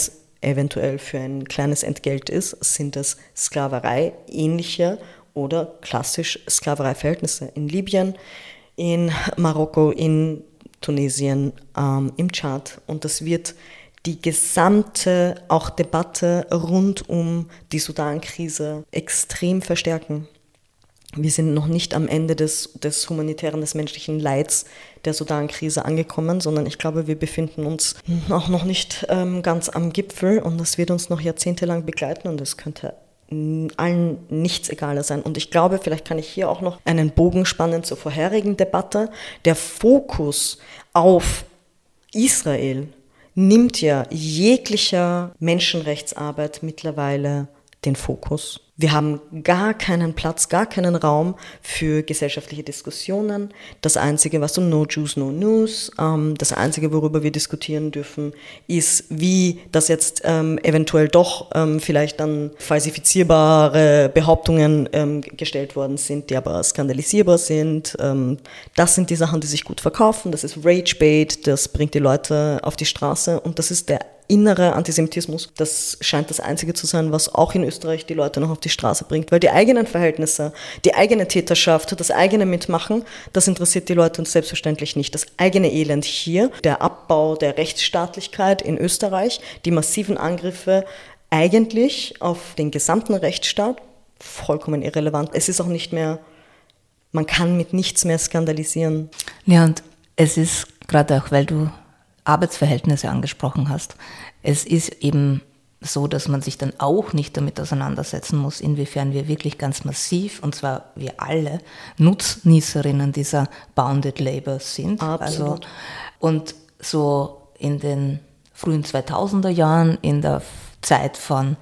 eventuell für ein kleines Entgelt ist, sind es Sklaverei ähnliche oder klassisch Sklavereiverhältnisse in Libyen, in Marokko, in Tunesien, im Tschad. Und das wird die gesamte auch Debatte rund um die Sudan-Krise extrem verstärken. Wir sind noch nicht am Ende des humanitären, des menschlichen Leids der Sudan-Krise angekommen, sondern ich glaube, wir befinden uns auch noch nicht ganz am Gipfel und das wird uns noch jahrzehntelang begleiten und es könnte allen nichts egaler sein. Und ich glaube, vielleicht kann ich hier auch noch einen Bogen spannen zur vorherigen Debatte. Der Fokus auf Israel nimmt ja jeglicher Menschenrechtsarbeit mittlerweile den Fokus. Wir haben gar keinen Platz, gar keinen Raum für gesellschaftliche Diskussionen. Das Einzige, was No Jews, no News, das Einzige, worüber wir diskutieren dürfen, ist, wie das jetzt eventuell doch vielleicht dann falsifizierbare Behauptungen gestellt worden sind, die aber skandalisierbar sind. Das sind die Sachen, die sich gut verkaufen. Das ist Ragebait, das bringt die Leute auf die Straße und das ist der innere Antisemitismus, das scheint das Einzige zu sein, was auch in Österreich die Leute noch auf die Straße bringt, weil die eigenen Verhältnisse, die eigene Täterschaft, das eigene Mitmachen, das interessiert die Leute uns selbstverständlich nicht. Das eigene Elend hier, der Abbau der Rechtsstaatlichkeit in Österreich, die massiven Angriffe eigentlich auf den gesamten Rechtsstaat, vollkommen irrelevant. Es ist auch nicht mehr, man kann mit nichts mehr skandalisieren. Ja, und es ist gerade auch, weil du Arbeitsverhältnisse angesprochen hast. Es ist eben so, dass man sich dann auch nicht damit auseinandersetzen muss, inwiefern wir wirklich ganz massiv, und zwar wir alle, Nutznießerinnen dieser Bounded Labor sind. Absolut. Also, und so in den frühen 2000er Jahren, in der Zeit von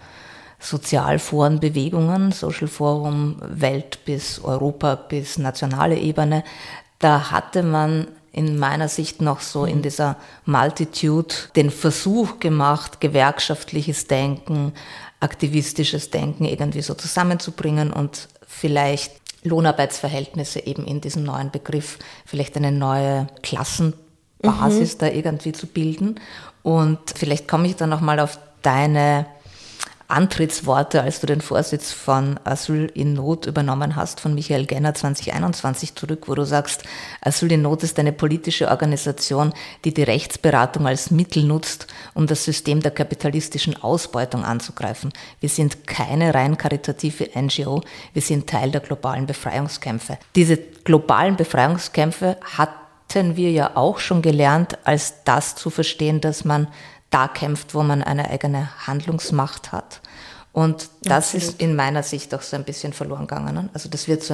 Sozialforenbewegungen, Social Forum, Welt bis Europa bis nationale Ebene, da hatte man in meiner Sicht noch so in dieser Multitude den Versuch gemacht, gewerkschaftliches Denken, aktivistisches Denken irgendwie so zusammenzubringen und vielleicht Lohnarbeitsverhältnisse eben in diesem neuen Begriff, vielleicht eine neue Klassenbasis da irgendwie zu bilden. Und vielleicht komme ich dann nochmal auf deine Antrittsworte, als du den Vorsitz von Asyl in Not übernommen hast, von Michael Genner 2021 zurück, wo du sagst, Asyl in Not ist eine politische Organisation, die die Rechtsberatung als Mittel nutzt, um das System der kapitalistischen Ausbeutung anzugreifen. Wir sind keine rein karitative NGO, wir sind Teil der globalen Befreiungskämpfe. Diese globalen Befreiungskämpfe hatten wir ja auch schon gelernt, als das zu verstehen, dass man da kämpft, wo man eine eigene Handlungsmacht hat. Und das ist in meiner Sicht auch so ein bisschen verloren gegangen. Also das wird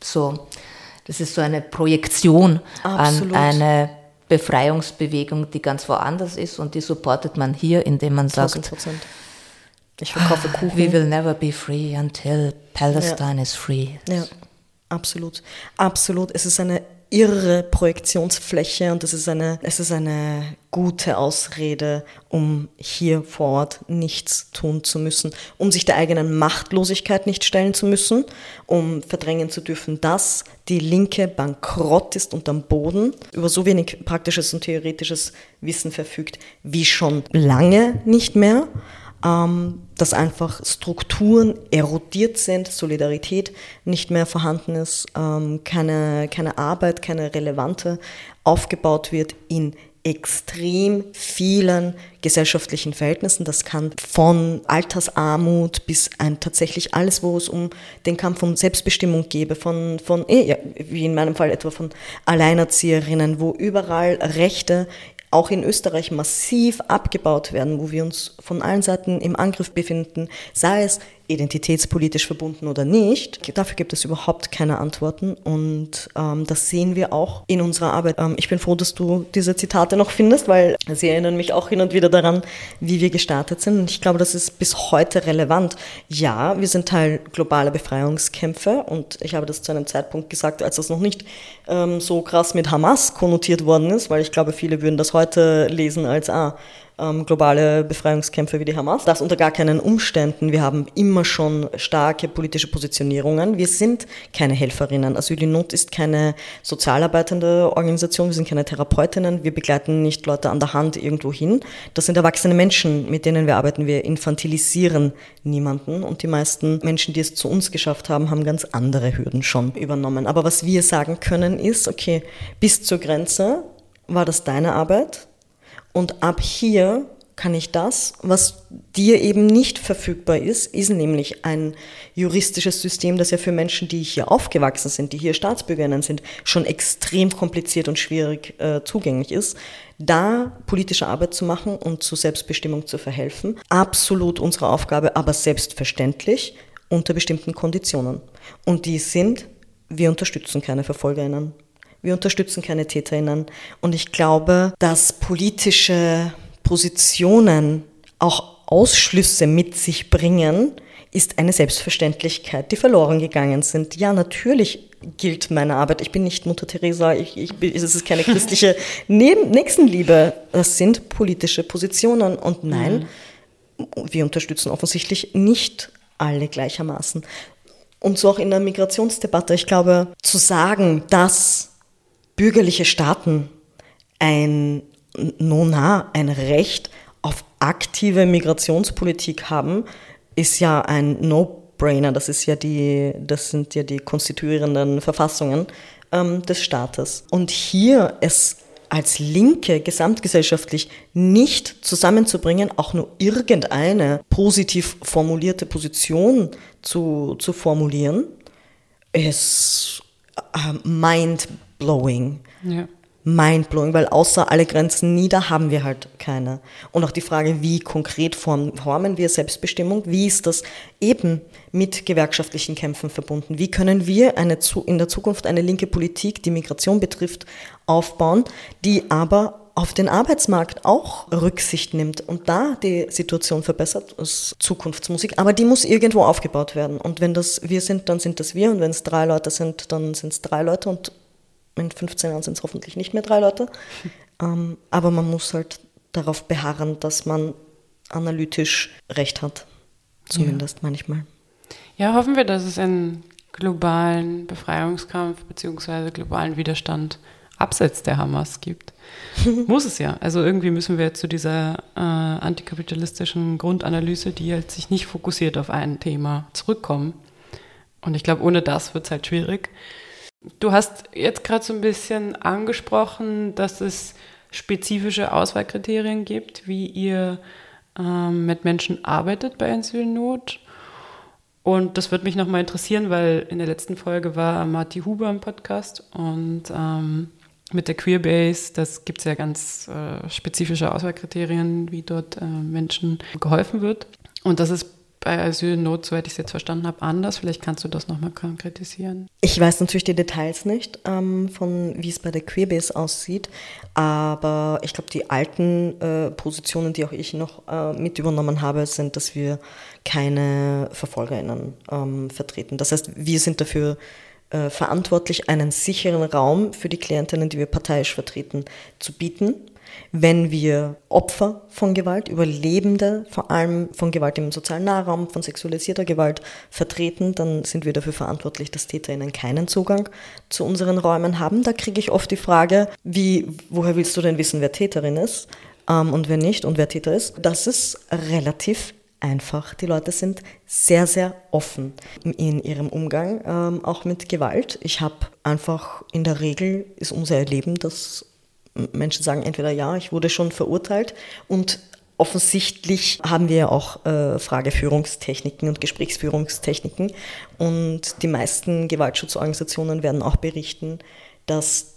das ist so eine Projektion an eine Befreiungsbewegung, die ganz woanders ist und die supportet man hier, indem man sagt, 1000%. Ich verkaufe Kuchen. We will never be free until Palestine is free. Ja, absolut. Absolut. Es ist eine irre Projektionsfläche und es ist eine gute Ausrede, um hier vor Ort nichts tun zu müssen, um sich der eigenen Machtlosigkeit nicht stellen zu müssen, um verdrängen zu dürfen, dass die Linke bankrott ist und am Boden, über so wenig praktisches und theoretisches Wissen verfügt, wie schon lange nicht mehr. Dass einfach Strukturen erodiert sind, Solidarität nicht mehr vorhanden ist, keine Arbeit, keine relevante aufgebaut wird in extrem vielen gesellschaftlichen Verhältnissen. Das kann von Altersarmut bis tatsächlich alles, wo es um den Kampf um Selbstbestimmung geht, wie in meinem Fall etwa von Alleinerzieherinnen, wo überall Rechte auch in Österreich massiv abgebaut werden, wo wir uns von allen Seiten im Angriff befinden, sei es identitätspolitisch verbunden oder nicht. Dafür gibt es überhaupt keine Antworten und das sehen wir auch in unserer Arbeit. Ich bin froh, dass du diese Zitate noch findest, weil sie erinnern mich auch hin und wieder daran, wie wir gestartet sind und ich glaube, das ist bis heute relevant. Ja, wir sind Teil globaler Befreiungskämpfe und ich habe das zu einem Zeitpunkt gesagt, als das noch nicht so krass mit Hamas konnotiert worden ist, weil ich glaube, viele würden das heute lesen als globale Befreiungskämpfer wie die Hamas. Das unter gar keinen Umständen. Wir haben immer schon starke politische Positionierungen. Wir sind keine Helferinnen. Asyl in Not ist keine sozialarbeitende Organisation. Wir sind keine Therapeutinnen. Wir begleiten nicht Leute an der Hand irgendwo hin. Das sind erwachsene Menschen, mit denen wir arbeiten. Wir infantilisieren niemanden. Und die meisten Menschen, die es zu uns geschafft haben, haben ganz andere Hürden schon übernommen. Aber was wir sagen können ist, okay, bis zur Grenze war das deine Arbeit. Und ab hier kann ich das, was dir eben nicht verfügbar ist nämlich ein juristisches System, das ja für Menschen, die hier aufgewachsen sind, die hier Staatsbürgerinnen sind, schon extrem kompliziert und schwierig zugänglich ist, da politische Arbeit zu machen und zur Selbstbestimmung zu verhelfen. Absolut unsere Aufgabe, aber selbstverständlich unter bestimmten Konditionen. Und die sind, wir unterstützen keine VerfolgerInnen. Wir unterstützen keine TäterInnen. Und ich glaube, dass politische Positionen auch Ausschlüsse mit sich bringen, ist eine Selbstverständlichkeit, die verloren gegangen sind. Ja, natürlich gilt meine Arbeit. Ich bin nicht Mutter Teresa, es ist keine christliche Nächstenliebe. Das sind politische Positionen. Und nein, wir unterstützen offensichtlich nicht alle gleichermaßen. Und so auch in der Migrationsdebatte. Ich glaube, zu sagen, dass bürgerliche Staaten ein Recht auf aktive Migrationspolitik haben, ist ja ein No-Brainer. Das sind ja die konstituierenden Verfassungen des Staates. Und hier es als Linke gesamtgesellschaftlich nicht zusammenzubringen, auch nur irgendeine positiv formulierte Position zu formulieren, ist mindblowing. Ja. Mindblowing, weil außer alle Grenzen nieder haben wir halt keine. Und auch die Frage, wie konkret formen wir Selbstbestimmung, wie ist das eben mit gewerkschaftlichen Kämpfen verbunden? Wie können wir in der Zukunft eine linke Politik, die Migration betrifft, aufbauen, die aber auf den Arbeitsmarkt auch Rücksicht nimmt und da die Situation verbessert, ist Zukunftsmusik. Aber die muss irgendwo aufgebaut werden. Und wenn das wir sind, dann sind das wir. Und wenn es 3 Leute sind, dann sind es 3 Leute. Und in 15 Jahren sind es hoffentlich nicht mehr 3 Leute. Aber man muss halt darauf beharren, dass man analytisch recht hat. Zumindest manchmal. Ja, hoffen wir, dass es einen globalen Befreiungskampf bzw. globalen Widerstand abseits der Hamas gibt. Muss es ja. Also irgendwie müssen wir zu dieser antikapitalistischen Grundanalyse, die halt sich nicht fokussiert auf ein Thema, zurückkommen. Und ich glaube, ohne das wird es halt schwierig. Du hast jetzt gerade so ein bisschen angesprochen, dass es spezifische Auswahlkriterien gibt, wie ihr mit Menschen arbeitet bei Asyl in Not. Und das würde mich nochmal interessieren, weil in der letzten Folge war Marti Huber im Podcast und mit der Queerbase, das gibt es ja ganz spezifische Auswahlkriterien, wie dort Menschen geholfen wird. Und das ist bei Asyl in Not, soweit ich es jetzt verstanden habe, anders. Vielleicht kannst du das nochmal konkretisieren. Ich weiß natürlich die Details nicht, von wie es bei der Queerbase aussieht, aber ich glaube, die alten Positionen, die auch ich noch mit übernommen habe, sind, dass wir keine VerfolgerInnen vertreten. Das heißt, wir sind dafür verantwortlich, einen sicheren Raum für die Klientinnen, die wir parteiisch vertreten, zu bieten. Wenn wir Opfer von Gewalt, Überlebende vor allem von Gewalt im sozialen Nahraum, von sexualisierter Gewalt vertreten, dann sind wir dafür verantwortlich, dass TäterInnen keinen Zugang zu unseren Räumen haben. Da kriege ich oft die Frage, woher willst du denn wissen, wer Täterin ist und wer nicht und wer Täter ist? Das ist relativ einfach. Die Leute sind sehr, sehr offen in ihrem Umgang, auch mit Gewalt. Ich habe einfach, in der Regel ist unser Erleben, dass Menschen sagen entweder ja, ich wurde schon verurteilt und offensichtlich haben wir ja auch Frageführungstechniken und Gesprächsführungstechniken und die meisten Gewaltschutzorganisationen werden auch berichten, dass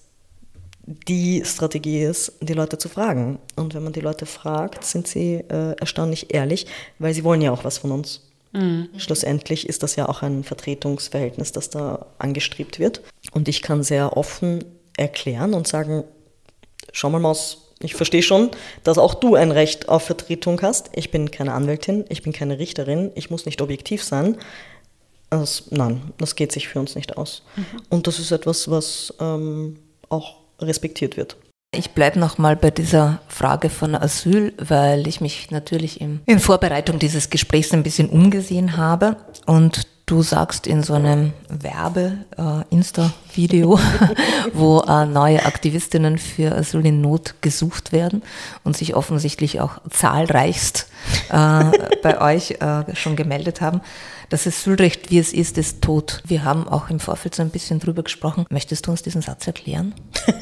die Strategie ist, die Leute zu fragen. Und wenn man die Leute fragt, sind sie erstaunlich ehrlich, weil sie wollen ja auch was von uns. Mhm. Schlussendlich ist das ja auch ein Vertretungsverhältnis, das da angestrebt wird. Und ich kann sehr offen erklären und sagen, schau mal Maus, ich verstehe schon, dass auch du ein Recht auf Vertretung hast. Ich bin keine Anwältin, ich bin keine Richterin, ich muss nicht objektiv sein. Nein, das geht sich für uns nicht aus. Mhm. Und das ist etwas, was auch respektiert wird. Ich bleibe nochmal bei dieser Frage von Asyl, weil ich mich natürlich in Vorbereitung dieses Gesprächs ein bisschen umgesehen habe und du sagst in so einem Insta-Video, wo neue Aktivistinnen für Asyl in Not gesucht werden und sich offensichtlich auch zahlreichst bei euch schon gemeldet haben. Das Asylrecht, wie es ist tot. Wir haben auch im Vorfeld so ein bisschen drüber gesprochen. Möchtest du uns diesen Satz erklären?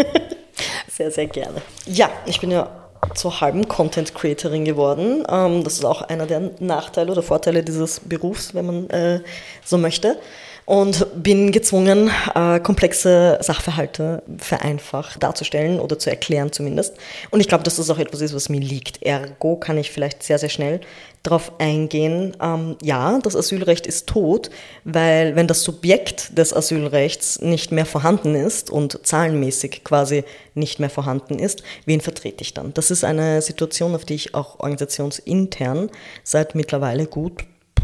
Sehr, sehr gerne. Ja, ich bin ja zur halben Content-Creatorin geworden. Das ist auch einer der Nachteile oder Vorteile dieses Berufs, wenn man so möchte. Und bin gezwungen, komplexe Sachverhalte vereinfacht darzustellen oder zu erklären zumindest. Und ich glaube, dass das auch etwas ist, was mir liegt. Ergo kann ich vielleicht sehr, sehr schnell darauf eingehen, ja, das Asylrecht ist tot, weil wenn das Subjekt des Asylrechts nicht mehr vorhanden ist und zahlenmäßig quasi nicht mehr vorhanden ist, wen vertrete ich dann? Das ist eine Situation, auf die ich auch organisationsintern seit mittlerweile gut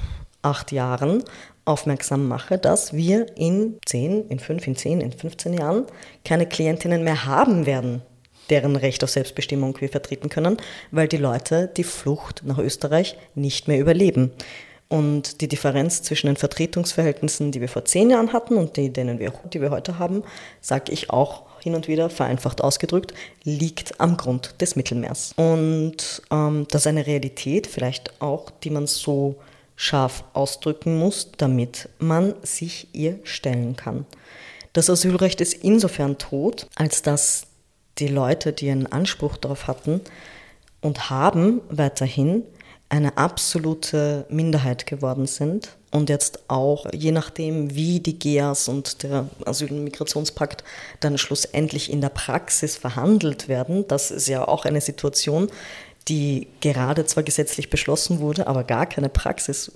8 Jahren aufmerksam mache, dass wir in 10, in 5, in 10, in 15 Jahren keine Klientinnen mehr haben werden, deren Recht auf Selbstbestimmung wir vertreten können, weil die Leute die Flucht nach Österreich nicht mehr überleben. Und die Differenz zwischen den Vertretungsverhältnissen, die wir vor 10 Jahren hatten und die wir heute haben, sage ich auch hin und wieder, vereinfacht ausgedrückt, liegt am Grund des Mittelmeers. Und das ist eine Realität, vielleicht auch, die man so scharf ausdrücken muss, damit man sich ihr stellen kann. Das Asylrecht ist insofern tot, als dass die Leute, die einen Anspruch darauf hatten und haben weiterhin, eine absolute Minderheit geworden sind und jetzt auch, je nachdem, wie die GEAS und der Asyl- und Migrationspakt dann schlussendlich in der Praxis verhandelt werden, das ist ja auch eine Situation, die gerade zwar gesetzlich beschlossen wurde, aber wo gar keine Praxis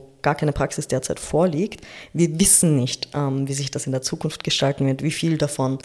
derzeit vorliegt. Wir wissen nicht, wie sich das in der Zukunft gestalten wird, wie viel davon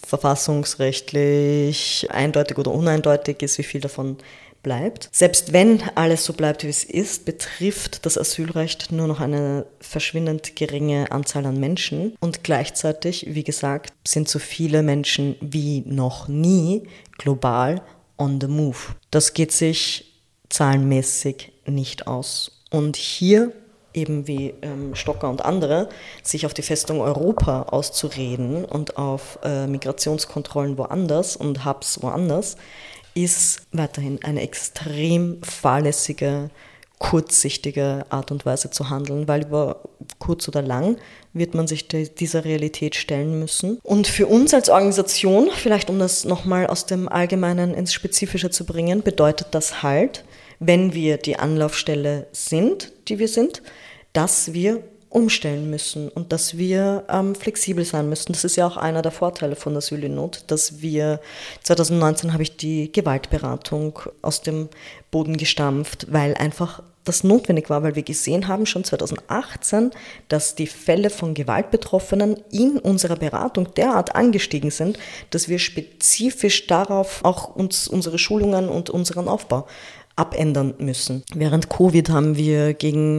verfassungsrechtlich eindeutig oder uneindeutig ist, wie viel davon bleibt. Selbst wenn alles so bleibt, wie es ist, betrifft das Asylrecht nur noch eine verschwindend geringe Anzahl an Menschen und gleichzeitig, wie gesagt, sind so viele Menschen wie noch nie global on the move. Das geht sich zahlenmäßig nicht aus. Und hier, eben wie Stocker und andere, sich auf die Festung Europa auszureden und auf Migrationskontrollen woanders und Hubs woanders, ist weiterhin eine extrem fahrlässige, kurzsichtige Art und Weise zu handeln, weil über kurz oder lang wird man sich dieser Realität stellen müssen. Und für uns als Organisation, vielleicht um das nochmal aus dem Allgemeinen ins Spezifische zu bringen, bedeutet das halt, wenn wir die Anlaufstelle sind, die wir sind, dass wir umstellen müssen und dass wir flexibel sein müssen. Das ist ja auch einer der Vorteile von Asyl in Not, dass wir, 2019 habe ich die Gewaltberatung aus dem Boden gestampft, weil einfach das notwendig war, weil wir gesehen haben, schon 2018, dass die Fälle von Gewaltbetroffenen in unserer Beratung derart angestiegen sind, dass wir spezifisch darauf auch unsere Schulungen und unseren Aufbau abändern müssen. Während Covid haben wir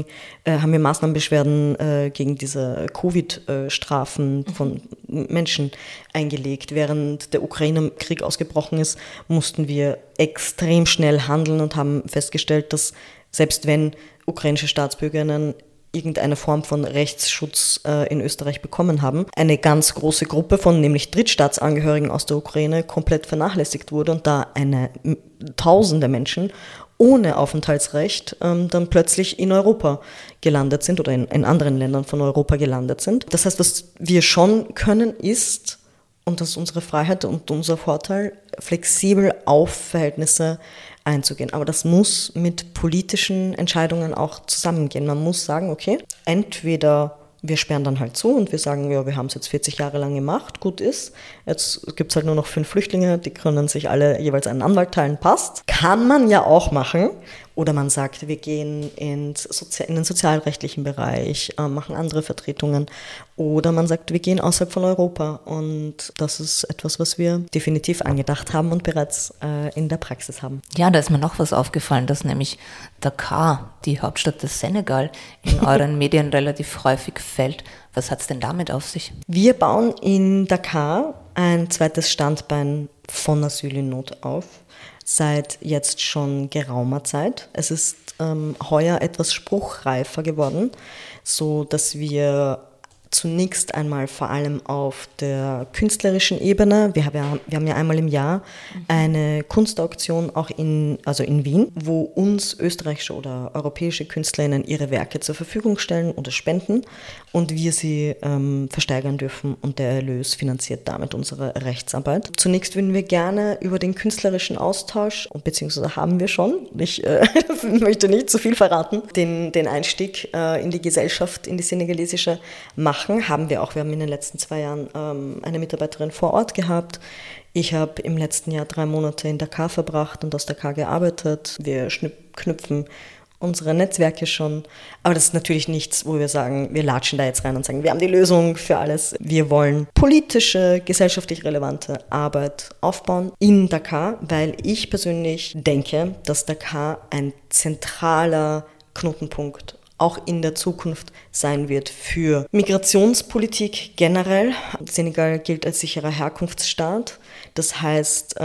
Maßnahmenbeschwerden gegen diese Covid-Strafen von Menschen eingelegt. Während der Ukraine-Krieg ausgebrochen ist, mussten wir extrem schnell handeln und haben festgestellt, dass selbst wenn ukrainische Staatsbürgerinnen irgendeine Form von Rechtsschutz in Österreich bekommen haben, eine ganz große Gruppe von nämlich Drittstaatsangehörigen aus der Ukraine komplett vernachlässigt wurde und da Tausende Menschen ohne Aufenthaltsrecht dann plötzlich in Europa gelandet sind oder in anderen Ländern von Europa gelandet sind. Das heißt, was wir schon können ist, und das ist unsere Freiheit und unser Vorteil, flexibel auf Verhältnisse einzugehen. Aber das muss mit politischen Entscheidungen auch zusammengehen. Man muss sagen, okay, entweder wir sperren dann halt zu und wir sagen, ja, wir haben es jetzt 40 Jahre lang gemacht, gut ist. Jetzt gibt es halt nur noch 5 Flüchtlinge, die können sich alle jeweils einen Anwalt teilen, passt. Kann man ja auch machen. Oder man sagt, wir gehen in den sozialrechtlichen Bereich, machen andere Vertretungen. Oder man sagt, wir gehen außerhalb von Europa. Und das ist etwas, was wir definitiv angedacht haben und bereits in der Praxis haben. Ja, da ist mir noch was aufgefallen, dass nämlich Dakar, die Hauptstadt des Senegal, in euren Medien relativ häufig fällt. Was hat es denn damit auf sich? Wir bauen in Dakar ein zweites Standbein von Asyl in Not auf, seit jetzt schon geraumer Zeit. Es ist heuer etwas spruchreifer geworden, so dass wir zunächst einmal vor allem auf der künstlerischen Ebene, wir haben ja einmal im Jahr eine Kunstauktion auch in Wien, wo uns österreichische oder europäische KünstlerInnen ihre Werke zur Verfügung stellen oder spenden und wir sie versteigern dürfen und der Erlös finanziert damit unsere Rechtsarbeit. Zunächst würden wir gerne über den künstlerischen Austausch, beziehungsweise haben wir schon, ich möchte nicht zu viel verraten, den Einstieg in die Gesellschaft, in die senegalesische machen. Haben wir auch. Wir haben in den letzten 2 Jahren eine Mitarbeiterin vor Ort gehabt. Ich habe im letzten Jahr 3 Monate in Dakar verbracht und aus Dakar gearbeitet. Wir knüpfen unsere Netzwerke schon. Aber das ist natürlich nichts, wo wir sagen, wir latschen da jetzt rein und sagen, wir haben die Lösung für alles. Wir wollen politische, gesellschaftlich relevante Arbeit aufbauen in Dakar, weil ich persönlich denke, dass Dakar ein zentraler Knotenpunkt auch in der Zukunft sein wird für Migrationspolitik generell. Senegal gilt als sicherer Herkunftsstaat. Das heißt,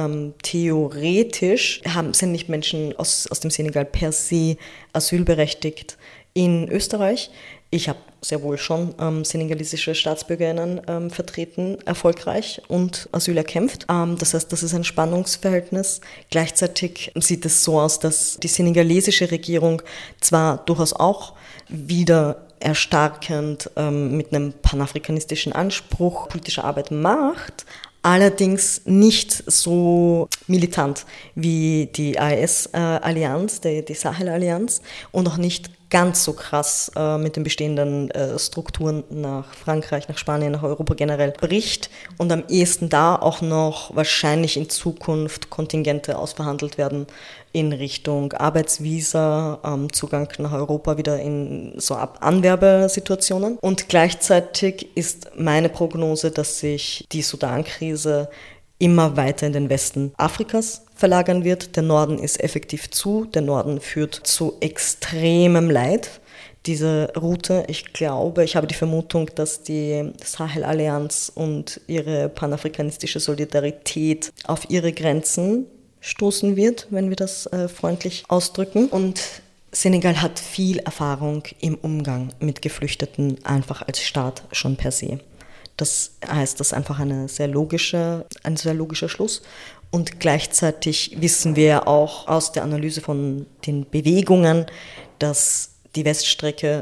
theoretisch sind nicht Menschen aus dem Senegal per se asylberechtigt in Österreich. Ich habe sehr wohl schon senegalesische StaatsbürgerInnen vertreten, erfolgreich und Asyl erkämpft. Das heißt, das ist ein Spannungsverhältnis. Gleichzeitig sieht es so aus, dass die senegalesische Regierung zwar durchaus auch wieder erstarkend mit einem panafrikanistischen Anspruch politische Arbeit macht, allerdings nicht so militant wie die AES-Allianz, die Sahel-Allianz und auch nicht ganz so krass mit den bestehenden Strukturen nach Frankreich, nach Spanien, nach Europa generell bricht und am ehesten da auch noch wahrscheinlich in Zukunft Kontingente ausverhandelt werden in Richtung Arbeitsvisa, Zugang nach Europa wieder in so Anwerbesituationen. Und gleichzeitig ist meine Prognose, dass sich die Sudan-Krise immer weiter in den Westen Afrikas verlagern wird. Der Norden ist effektiv zu. Der Norden führt zu extremem Leid. Diese Route, ich habe die Vermutung, dass die Sahel-Allianz und ihre panafrikanistische Solidarität auf ihre Grenzen stoßen wird, wenn wir das freundlich ausdrücken. Und Senegal hat viel Erfahrung im Umgang mit Geflüchteten einfach als Staat schon per se. Das heißt, das ist einfach ein sehr logischer Schluss. Und gleichzeitig wissen wir auch aus der Analyse von den Bewegungen, dass die Weststrecke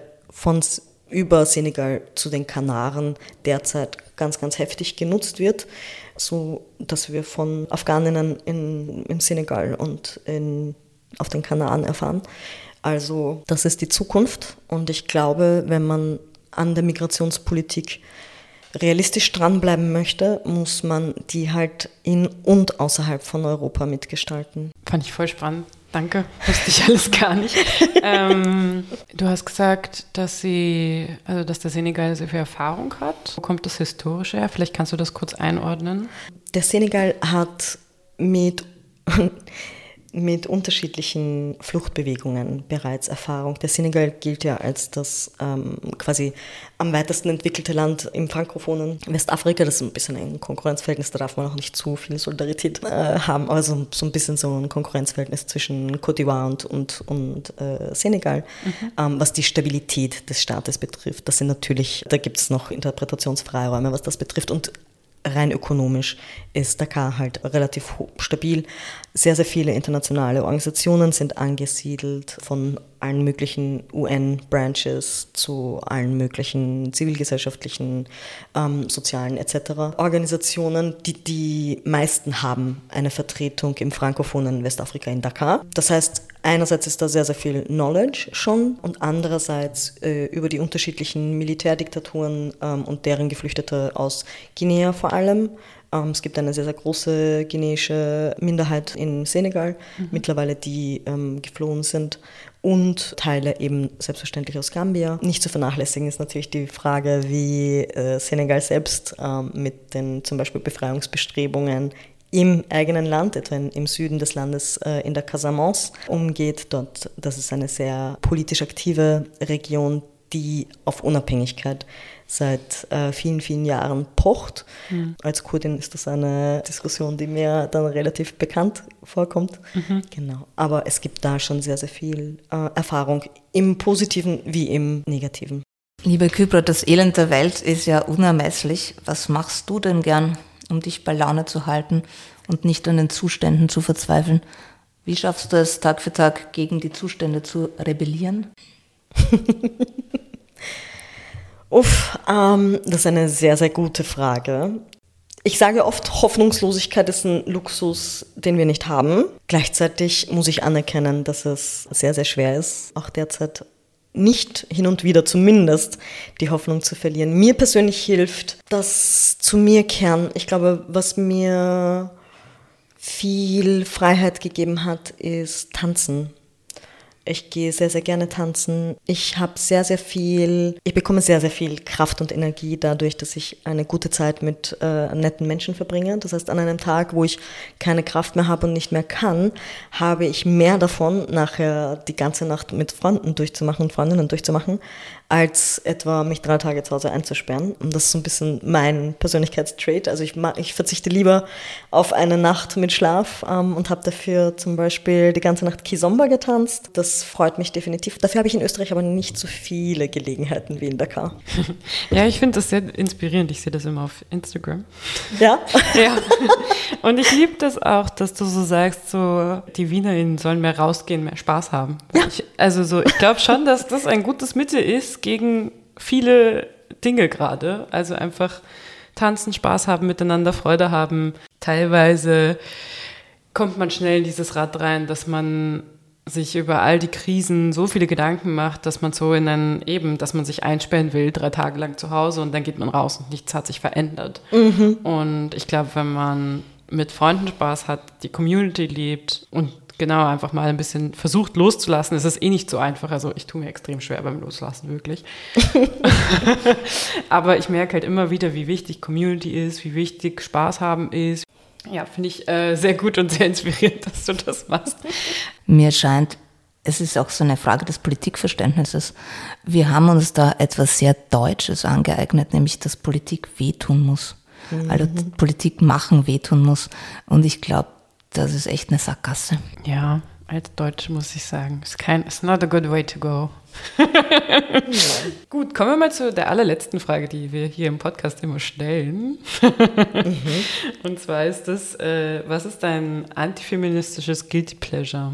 über Senegal zu den Kanaren derzeit ganz, ganz heftig genutzt wird, so dass wir von Afghaninnen im Senegal und auf den Kanaren erfahren. Also das ist die Zukunft und ich glaube, wenn man an der Migrationspolitik realistisch dranbleiben möchte, muss man die halt in und außerhalb von Europa mitgestalten. Fand ich voll spannend. Danke, wusste ich alles gar nicht. Du hast gesagt, dass der Senegal sehr viel Erfahrung hat. Wo kommt das Historische her? Vielleicht kannst du das kurz einordnen. Der Senegal hat mit unterschiedlichen Fluchtbewegungen bereits Erfahrung. Der Senegal gilt ja als das quasi am weitesten entwickelte Land im frankophonen Westafrika. Das ist ein bisschen ein Konkurrenzverhältnis, da darf man auch nicht zu viel Solidarität haben, aber so ein bisschen so ein Konkurrenzverhältnis zwischen Côte d'Ivoire und Senegal, was die Stabilität des Staates betrifft. Da gibt es noch Interpretationsfreiräume, was das betrifft und rein ökonomisch ist Dakar halt relativ stabil. Sehr, sehr viele internationale Organisationen sind angesiedelt, von allen möglichen UN-Branches zu allen möglichen zivilgesellschaftlichen, sozialen etc. Organisationen. Die meisten haben eine Vertretung im frankophonen Westafrika in Dakar. Das heißt, einerseits ist da sehr, sehr viel Knowledge schon und andererseits über die unterschiedlichen Militärdiktaturen und deren Geflüchtete aus Guinea vor allem. Es gibt eine sehr, sehr große guineische Minderheit in Senegal, mittlerweile die geflohen sind. Und Teile eben selbstverständlich aus Gambia. Nicht zu vernachlässigen ist natürlich die Frage, wie Senegal selbst mit den zum Beispiel Befreiungsbestrebungen im eigenen Land, etwa im Süden des Landes in der Casamance, umgeht. Das ist eine sehr politisch aktive Region, die auf Unabhängigkeit seit vielen, vielen Jahren pocht. Als Kurdin ist das eine Diskussion, die mir dann relativ bekannt vorkommt. Genau. Aber es gibt da schon sehr, sehr viel Erfahrung im Positiven wie im Negativen. Liebe Kübra, das Elend der Welt ist ja unermesslich. Was machst du denn gern, um dich bei Laune zu halten und nicht an den Zuständen zu verzweifeln? Wie schaffst du es, Tag für Tag gegen die Zustände zu rebellieren? Das ist eine sehr, sehr gute Frage. Ich sage oft, Hoffnungslosigkeit ist ein Luxus, den wir nicht haben. Gleichzeitig muss ich anerkennen, dass es sehr, sehr schwer ist, auch derzeit nicht hin und wieder zumindest die Hoffnung zu verlieren. Mir persönlich hilft das zu mir kehren. Ich glaube, was mir viel Freiheit gegeben hat, ist Tanzen. Ich gehe sehr, sehr gerne tanzen. Ich bekomme sehr, sehr viel Kraft und Energie dadurch, dass ich eine gute Zeit mit netten Menschen verbringe. Das heißt, an einem Tag, wo ich keine Kraft mehr habe und nicht mehr kann, habe ich mehr davon, nachher die ganze Nacht mit Freundinnen durchzumachen, als etwa mich 3 Tage zu Hause einzusperren. Und das ist so ein bisschen mein Persönlichkeitstrait. Also ich verzichte lieber auf eine Nacht mit Schlaf und habe dafür zum Beispiel die ganze Nacht Kizomba getanzt. Das freut mich definitiv. Dafür habe ich in Österreich aber nicht so viele Gelegenheiten wie in Dakar. Ja, ich finde das sehr inspirierend. Ich sehe das immer auf Instagram. Ja? Ja. Und ich liebe das auch, dass du so sagst, so die WienerInnen sollen mehr rausgehen, mehr Spaß haben. Ja. Ich glaube schon, dass das ein gutes Mittel ist gegen viele Dinge gerade. Also einfach tanzen, Spaß haben, miteinander Freude haben. Teilweise kommt man schnell in dieses Rad rein, dass man sich über all die Krisen so viele Gedanken macht, dass man dass man sich einsperren will, 3 Tage lang zu Hause und dann geht man raus und nichts hat sich verändert. Und ich glaube, wenn man mit Freunden Spaß hat, die Community lebt und genau einfach mal ein bisschen versucht loszulassen, ist es nicht so einfach. Also ich tue mir extrem schwer beim Loslassen, wirklich. Aber ich merke halt immer wieder, wie wichtig Community ist, wie wichtig Spaß haben ist. Ja, finde ich sehr gut und sehr inspirierend, dass du das machst. Mir scheint, es ist auch so eine Frage des Politikverständnisses. Wir haben uns da etwas sehr Deutsches angeeignet, nämlich dass Politik wehtun muss. Also Politik machen wehtun muss. Und ich glaube, das ist echt eine Sackgasse. Ja, als Deutsche muss ich sagen, it's not a good way to go. Gut, kommen wir mal zu der allerletzten Frage, die wir hier im Podcast immer stellen. Und zwar ist das, was ist dein antifeministisches Guilty Pleasure?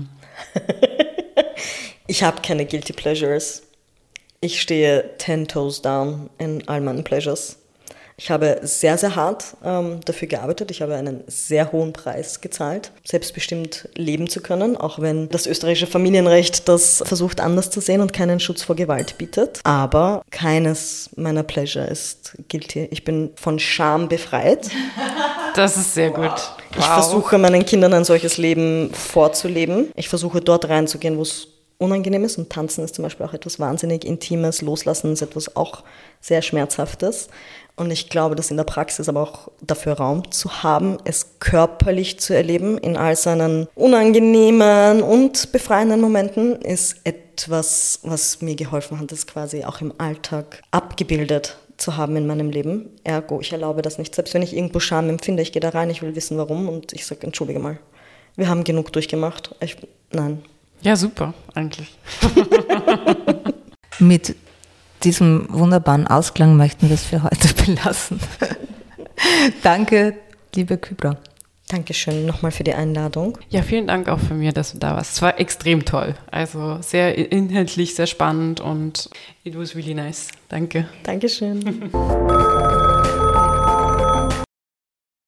Ich habe keine Guilty Pleasures. Ich stehe 10 toes down in all meinen Pleasures. Ich habe sehr, sehr hart dafür gearbeitet. Ich habe einen sehr hohen Preis gezahlt, selbstbestimmt leben zu können, auch wenn das österreichische Familienrecht das versucht anders zu sehen und keinen Schutz vor Gewalt bietet. Aber keines meiner Pleasure ist guilty. Ich bin von Scham befreit. Das ist sehr gut. Wow. Ich versuche meinen Kindern ein solches Leben vorzuleben. Ich versuche dort reinzugehen, wo es unangenehm ist. Und Tanzen ist zum Beispiel auch etwas wahnsinnig Intimes. Loslassen ist etwas auch sehr Schmerzhaftes. Und ich glaube, dass in der Praxis aber auch dafür Raum zu haben, es körperlich zu erleben, in all seinen unangenehmen und befreienden Momenten, ist etwas, was mir geholfen hat, das quasi auch im Alltag abgebildet zu haben in meinem Leben. Ergo, ich erlaube das nicht. Selbst wenn ich irgendwo Scham empfinde, ich gehe da rein, ich will wissen, warum. Und ich sage, entschuldige mal, wir haben genug durchgemacht. Nein. Ja, super, eigentlich. Mit diesem wunderbaren Ausklang möchten wir es für heute belassen. Danke, liebe Kübra. Dankeschön nochmal für die Einladung. Ja, vielen Dank auch von mir, dass du da warst. Es war extrem toll. Also sehr inhaltlich, sehr spannend und it was really nice. Danke. Dankeschön.